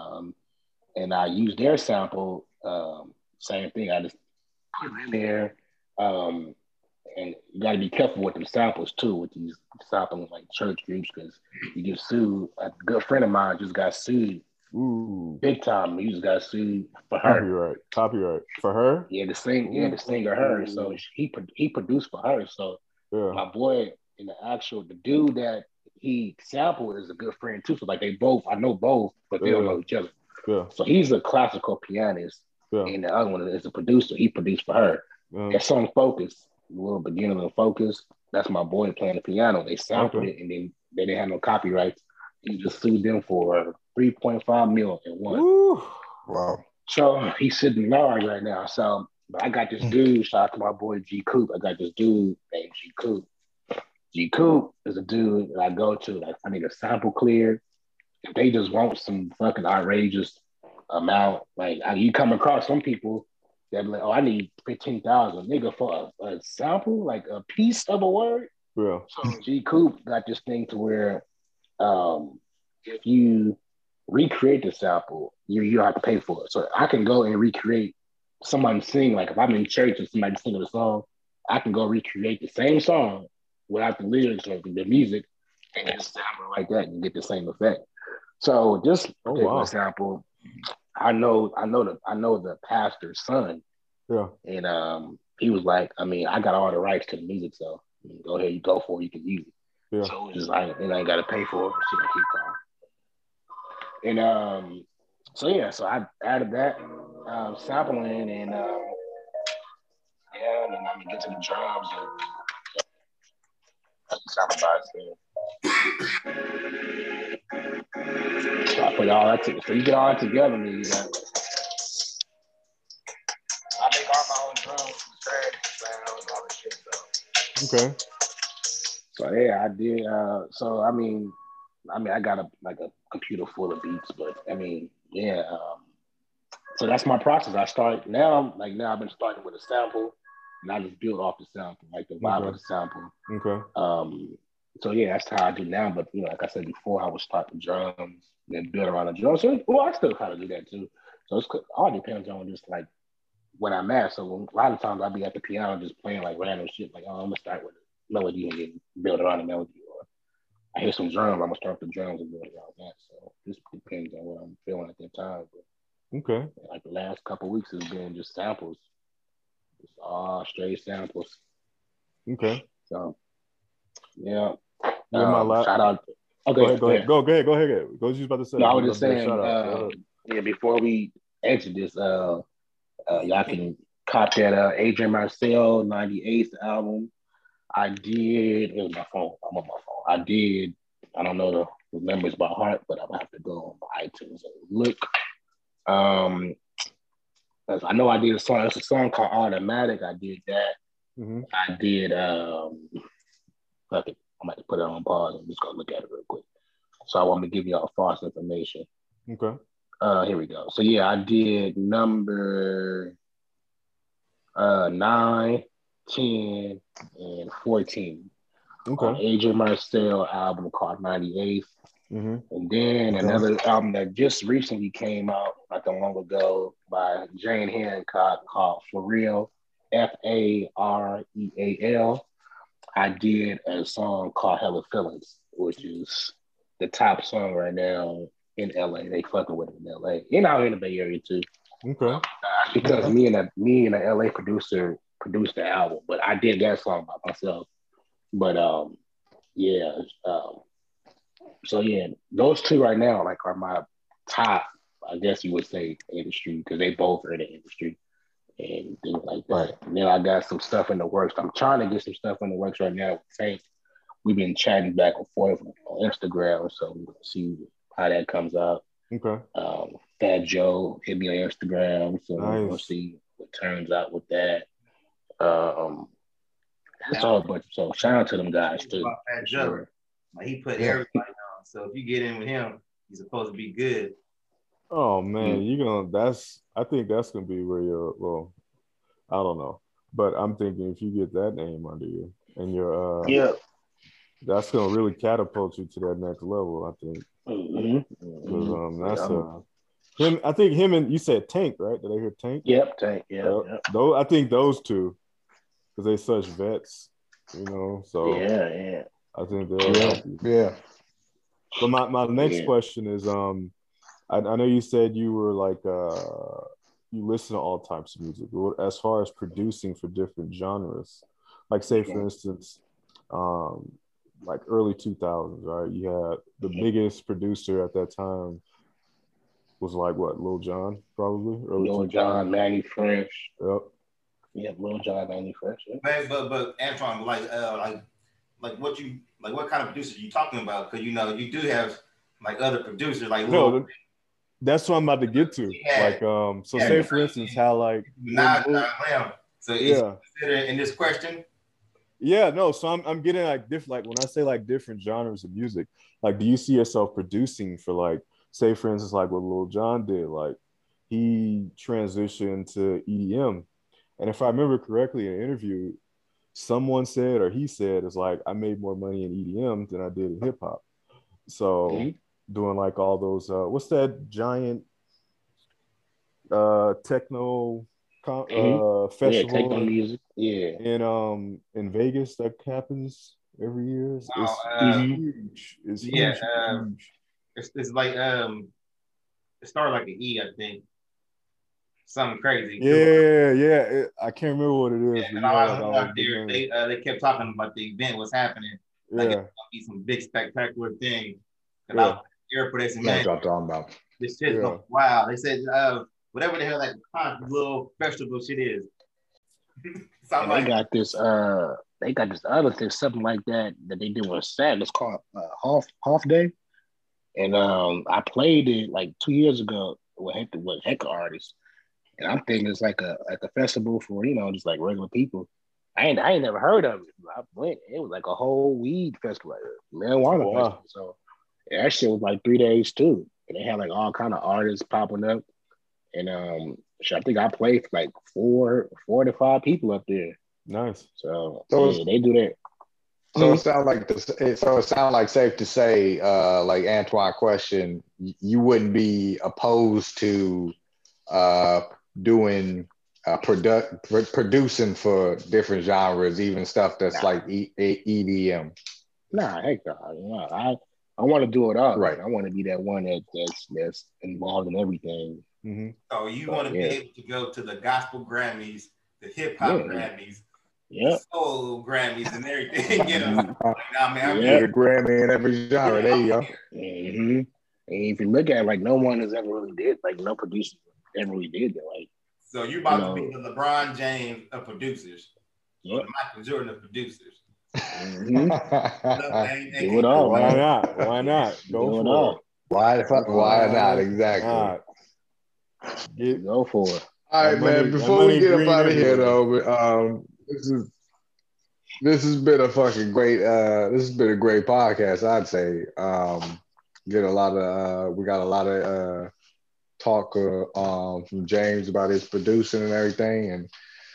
And I used their sample, same thing. I just put it in there. And you got to be careful with them samples too, with these sampling like church groups, because you get sued. A good friend of mine just got sued. Ooh. Big time. He just got sued for her. Copyright. For her? Yeah, the singer her. So he produced for her. So my boy the dude that he sampled is a good friend too. So like I know both, but they don't know each other. Yeah. So he's a classical pianist, and the other one is a producer. He produced for her. That song Focus, a little beginning of Focus, that's my boy playing the piano. They sampled it, and then they didn't have no copyrights. He just sued them for $3.5 million and won. Ooh. Wow. So he's sitting large right now. So I got this dude, shout out to my boy G Coop. I got this dude named G Coop. G Coop is a dude that I go to. Like, I need a sample cleared. if they just want some fucking outrageous amount, like you come across some people that be like, oh, I need 15,000, nigga, for a sample, like a piece of a word. Yeah. So G Coop got this thing to where if you recreate the sample, you don't have to pay for it. So I can go and recreate someone sing, like if I'm in church and somebody singing a song, I can go recreate the same song without the lyrics or the music and just sample like that and get the same effect. So this particular sample, I know the pastor's son. Yeah. And he was like, I mean, I got all the rights to the music, so go ahead, you go for it, you can use it. Yeah. So it's just like, and I ain't gotta pay for it, shit, I keep calling. And so I added that sampling and and then I'm gonna get to the drums and sample by itself. So I put all that so you get all that together, man. You got I make all my own drums, sounds, all this shit, so. Okay. So yeah, I did. So I mean, I got a computer full of beats, but I mean, yeah. So that's my process. I start now. I've been starting with a sample, and I just build off the sample, like the vibe of the sample. Okay. So yeah, that's how I do now. But like I said before, I would start the drums and then build around the drums. So I still kind of do that too. So it's all depends on just like when I'm at. So a lot of times I'll be at the piano just playing like random shit, like I'm gonna start with a melody and then build around the melody. Or I hear some drums, I'm gonna start with the drums and build around that. So this depends on what I'm feeling at that time. But okay. Like the last couple of weeks has been just samples, just all straight samples. Okay. So yeah. Shout out. Okay, go ahead. Go ahead. Go ahead. Go. You was about to say. No, I was just saying. Before we exit this, y'all can cop that Adrian Marcel 98th album. I did. It was my phone. I'm on my phone. I did. I don't know the numbers by heart, but I'm gonna have to go on iTunes and look. I know I did a song. It's a song called Automatic. I did that. Mm-hmm. I did. Fuck it. I'm about to put it on pause. I'm just gonna look at it real quick. So I want to give y'all false information. Okay. Here we go. So yeah, I did number 9, 10, and 14. Okay. On AJ Marcel album called 98th. Mm-hmm. And then another album that just recently came out not that long ago by Jane Hancock called For Real, Fareal. I did a song called Hella Feelings, which is the top song right now in LA. They fucking with it in LA. And out in the Bay Area too. Okay. Because me and the LA producer produced the album, but I did that song by myself. But so yeah, those two right now like are my top, I guess you would say, industry, because they both are in the industry and things like that. Right. And then I got some stuff in the works. I'm trying to get some stuff in the works right now with Tank. We've been chatting back and forth on Instagram, so we'll see how that comes out. Okay. Fat Joe hit me on Instagram, so we'll see what turns out with that. That's all, but so shout out to them guys too. Fat Joe. Sure. Like he put everybody on, so if you get in with him, he's supposed to be good. Oh man, I think that's gonna be where I don't know, but I'm thinking if you get that name under you and you're that's gonna really catapult you to that next level. I think. That's him. I think him and you said Tank, right? Did I hear Tank? Yep, Tank. Yeah. Those, I think those two, because they such vets, So yeah. I think they're yeah. But my next question is, I know you said you were like you listen to all types of music. As far as producing for different genres, like say for instance, like early 2000s, right? You had the biggest producer at that time was like what, Lil Jon, probably. Lil Jon, Manny Fresh. Yep. Yeah, Lil Jon, Manny Fresh. Yeah. But Antoine, like what kind of producers are you talking about? Because you do have like other producers like Lil. That's what I'm about to get to. Say for instance how like so is considered in this question. Yeah, no. So I'm getting like different. Like when I say like different genres of music, like do you see yourself producing for like, say for instance, like what Lil Jon did, like he transitioned to EDM, and if I remember correctly in an interview, someone said or he said is like I made more money in EDM than I did in hip hop. So doing like all those what's that giant techno Yeah, festival techno music. Yeah. in Vegas that happens every year. Wow, It's Mhm. huge. It's yeah, huge, huge. it's like it started like an E, I think. Something crazy. Yeah. I can't remember what it is, Yeah, but and you all know, I like was all out those big there, names. they kept talking about the event was happening. Like it's Yeah, gonna be some big spectacular thing. And I was yeah, at the airport, they said, Know man, what y'all talking about. this shit's yeah. going wow. They said, whatever the hell that little festival shit is. So I'm And they like, got this other thing, something like that they do on Saturday. It's called Half Day. And I played it like 2 years ago with Hecka artists. And I'm thinking it's like a festival for, just like regular people. I ain't never heard of it. I went, it was like a whole weed festival, like a marijuana Wow. festival. So yeah, that shit was like 3 days too. And they had like all kind of artists popping up. And I think I played for like four to five people up there. Nice. So So yeah, they do that. So it sounds like this. So it sounds like safe to say, like Antoine question, you wouldn't be opposed to doing producing for different genres, even stuff that's Nah, like EDM. heck no. I want to do it all. Right. Like, I want to be that one that's involved in everything. Mm-hmm. so you But want to be yeah, able to go to the gospel Grammys, the hip hop yeah, Grammys, yeah, soul Grammys, and everything. mhm, Like, nah, man, I'm Get yeah. here. a Grammy in every genre. There you go. Mm-hmm. And if you look at it, like no one has ever really did, like no producer ever really did that. Like, So you're you about to be know, the LeBron James of producers, or yep. the Michael Jordan of producers. Mm-hmm. Do it Ain't all, Why man. not? Why not? Go Do it for it. all. Go for Why it. not? Why Exactly. not? Get Go for it. All right, man. that Before we money get up green out of here, everywhere. though, this has been a fucking great. This has been a great podcast, I'd say. Get a lot of. We got a lot of talk from James about his producing and everything, and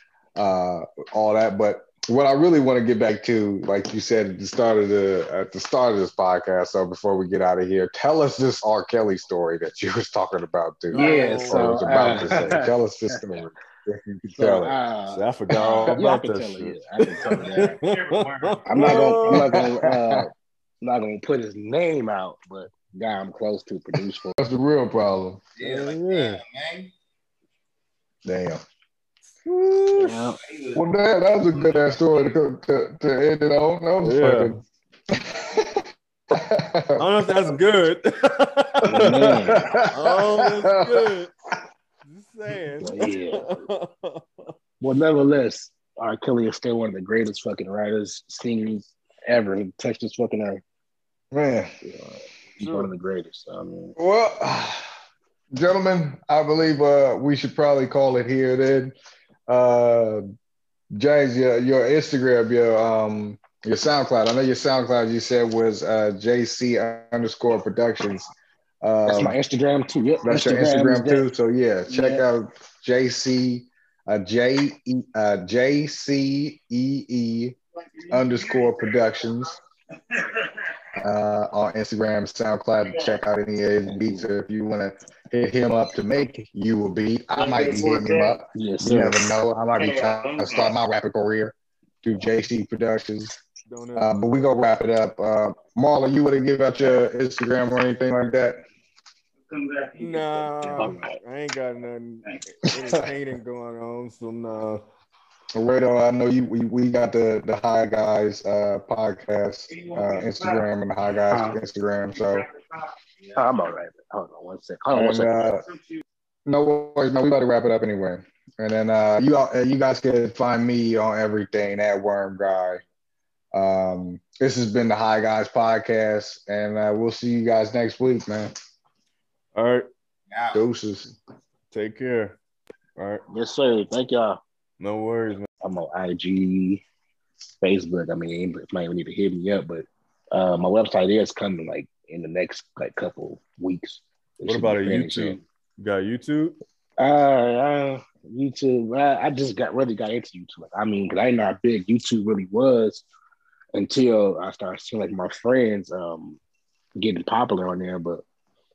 all that. But what I really want to get back to, like you said at the start of this podcast. So before we get out of here, tell us this R. Kelly story that you was talking about too, Yeah. or Oh, was about to say. Tell us this story if you can so tell it. see, I forgot all yeah, I about can that tell it. shit. Yeah, I can tell it that. I'm not gonna put his name out, but guy I'm close to produced for. That's the real problem. Yeah, like Yeah. damn, man. Damn. Yeah. He was, Well, that was a good ass story to end it on. That was Yeah. fucking. I don't know if that's good. Man. Oh, that's good. Just saying. But yeah. Well, nevertheless, R. Kelly is still one of the greatest fucking writers, singers ever who touched this fucking earth. Man. He's one of the greatest. I mean, Well, gentlemen, I believe we should probably call it here then. James, your Instagram, your SoundCloud. I know your SoundCloud you said was JC _productions. that's my Instagram too. Yep, That's your Instagram is Instagram that. too. So yeah, check out JC JCEE _productions on Instagram, SoundCloud. Check out any of his beats. Or if you want to hit him up to make you a beat, I might be hitting him up. Yes, You sir. never know. I might be trying to start my rapper career through JC Productions. But we gonna wrap it up. Marla, you want to give out your Instagram or anything like that? Nah, I ain't got nothing entertaining going on. So no. Rado, I know we got the High Guys podcast Instagram and the High Guys Instagram. So I'm all right. Hold on one second. No worries, no, we about to wrap it up anyway. And then you guys can find me on everything at Worm Guy. This has been the High Guys podcast, and we'll see you guys next week, man. All right. Deuces. Take care. All right. Yes, sir. Thank y'all. No worries, man. I'm on IG, Facebook. I mean, you might even need to hit me up, but my website is coming like in the next like couple weeks. What about a YouTube? You got YouTube? YouTube. I just really got into YouTube. Like, I mean, because I didn't know how big YouTube really was until I started seeing like my friends getting popular on there. But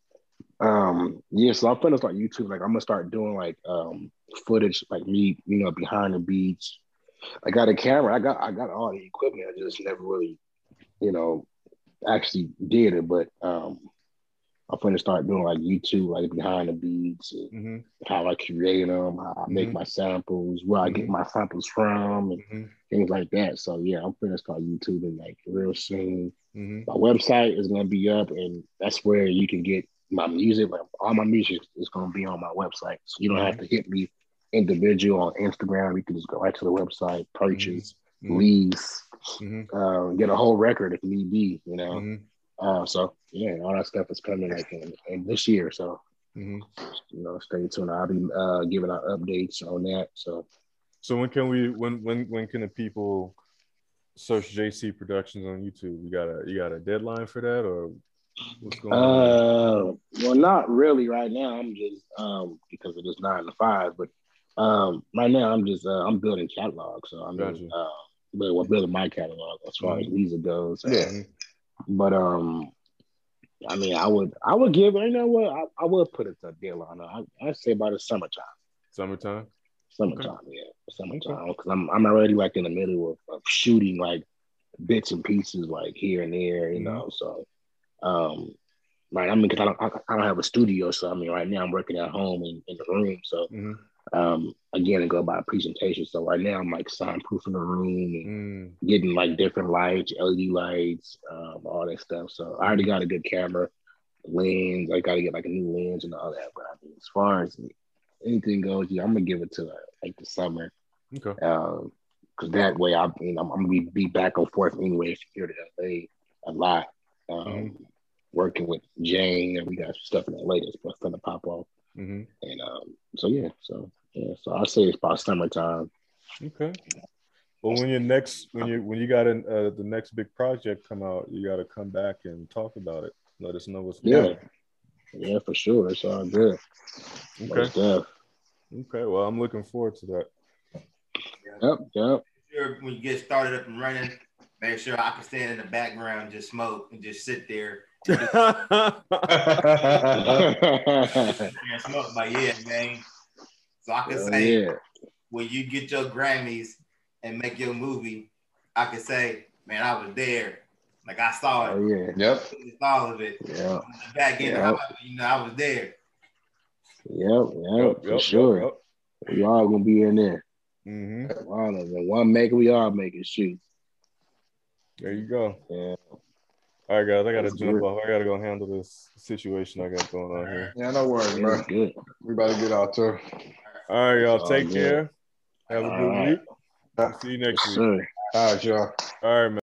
yeah, so I'm gonna start YouTube. Like I'm gonna start doing like footage, like me, behind the beats. I got a camera. I got all the equipment. I just never really, actually did it. But I'm gonna start doing like YouTube, like behind the beats, and how I create them, how I make my samples, where I get my samples from, and things like that. So yeah, I'm gonna start YouTubing like real soon. My website is gonna be up, and that's where you can get my music. Like all my music is gonna be on my website, so you don't have to hit me individual on Instagram. You can just go right to the website, purchase, lease, get a whole record if need be. So yeah, all that stuff is coming like in this year. So stay tuned. I'll be giving out updates on that. So when can the people search JC Productions on YouTube? You got a deadline for that, or what's going on? Well, not really right now. I'm just because of this 9 to 5, but right now I'm just I'm building catalogs. So I'm building my catalog as far as music goes. But I mean, I would give. You know what? I would put it a deal on. I'd say about the summertime. Summertime. Summertime, okay. Yeah, summertime. Because I'm already like in the middle of shooting like bits and pieces like here and there. So right. I mean, because I don't have a studio, so I mean, right now I'm working at home in the room. So again, I go by presentation. So right now I'm like soundproofing the room and getting like different lights, LED lights, all that stuff. So I already got a good camera, lens. I got to get like a new lens and all that. But I mean, as far as anything goes, yeah, I'm gonna give it to like the summer. Okay. Because that way I'm gonna be back and forth anyway. If you hear to LA a lot, working with Jane, and we got stuff in LA that's gonna pop off. And so I'll say it's about summertime. Okay. Well, when you got the next big project come out, you got to come back and talk about it. Let us know what's going on. Yeah, for sure. It's all good. Okay. Okay. Well, I'm looking forward to that. Yep. Sure, when you get started up and running, make sure I can stand in the background, just smoke and just sit there. And smoke my man. So I can say when you get your Grammys and make your movie, I can say, man, I was there. Like I saw it. Oh yeah. Yep. All of it. Yeah. Back in, I was there. Yep. For sure. Yep. We all gonna be in there. All of them. One maker, we all making shoot. There you go. Yeah. All right, guys, I gotta jump off. I gotta go handle this situation I got going on here. Yeah, no worries, bro. Good. We about to get out there. All right, y'all. Take care. Have a good week. See you next week. Sir. All right, y'all. All right, man.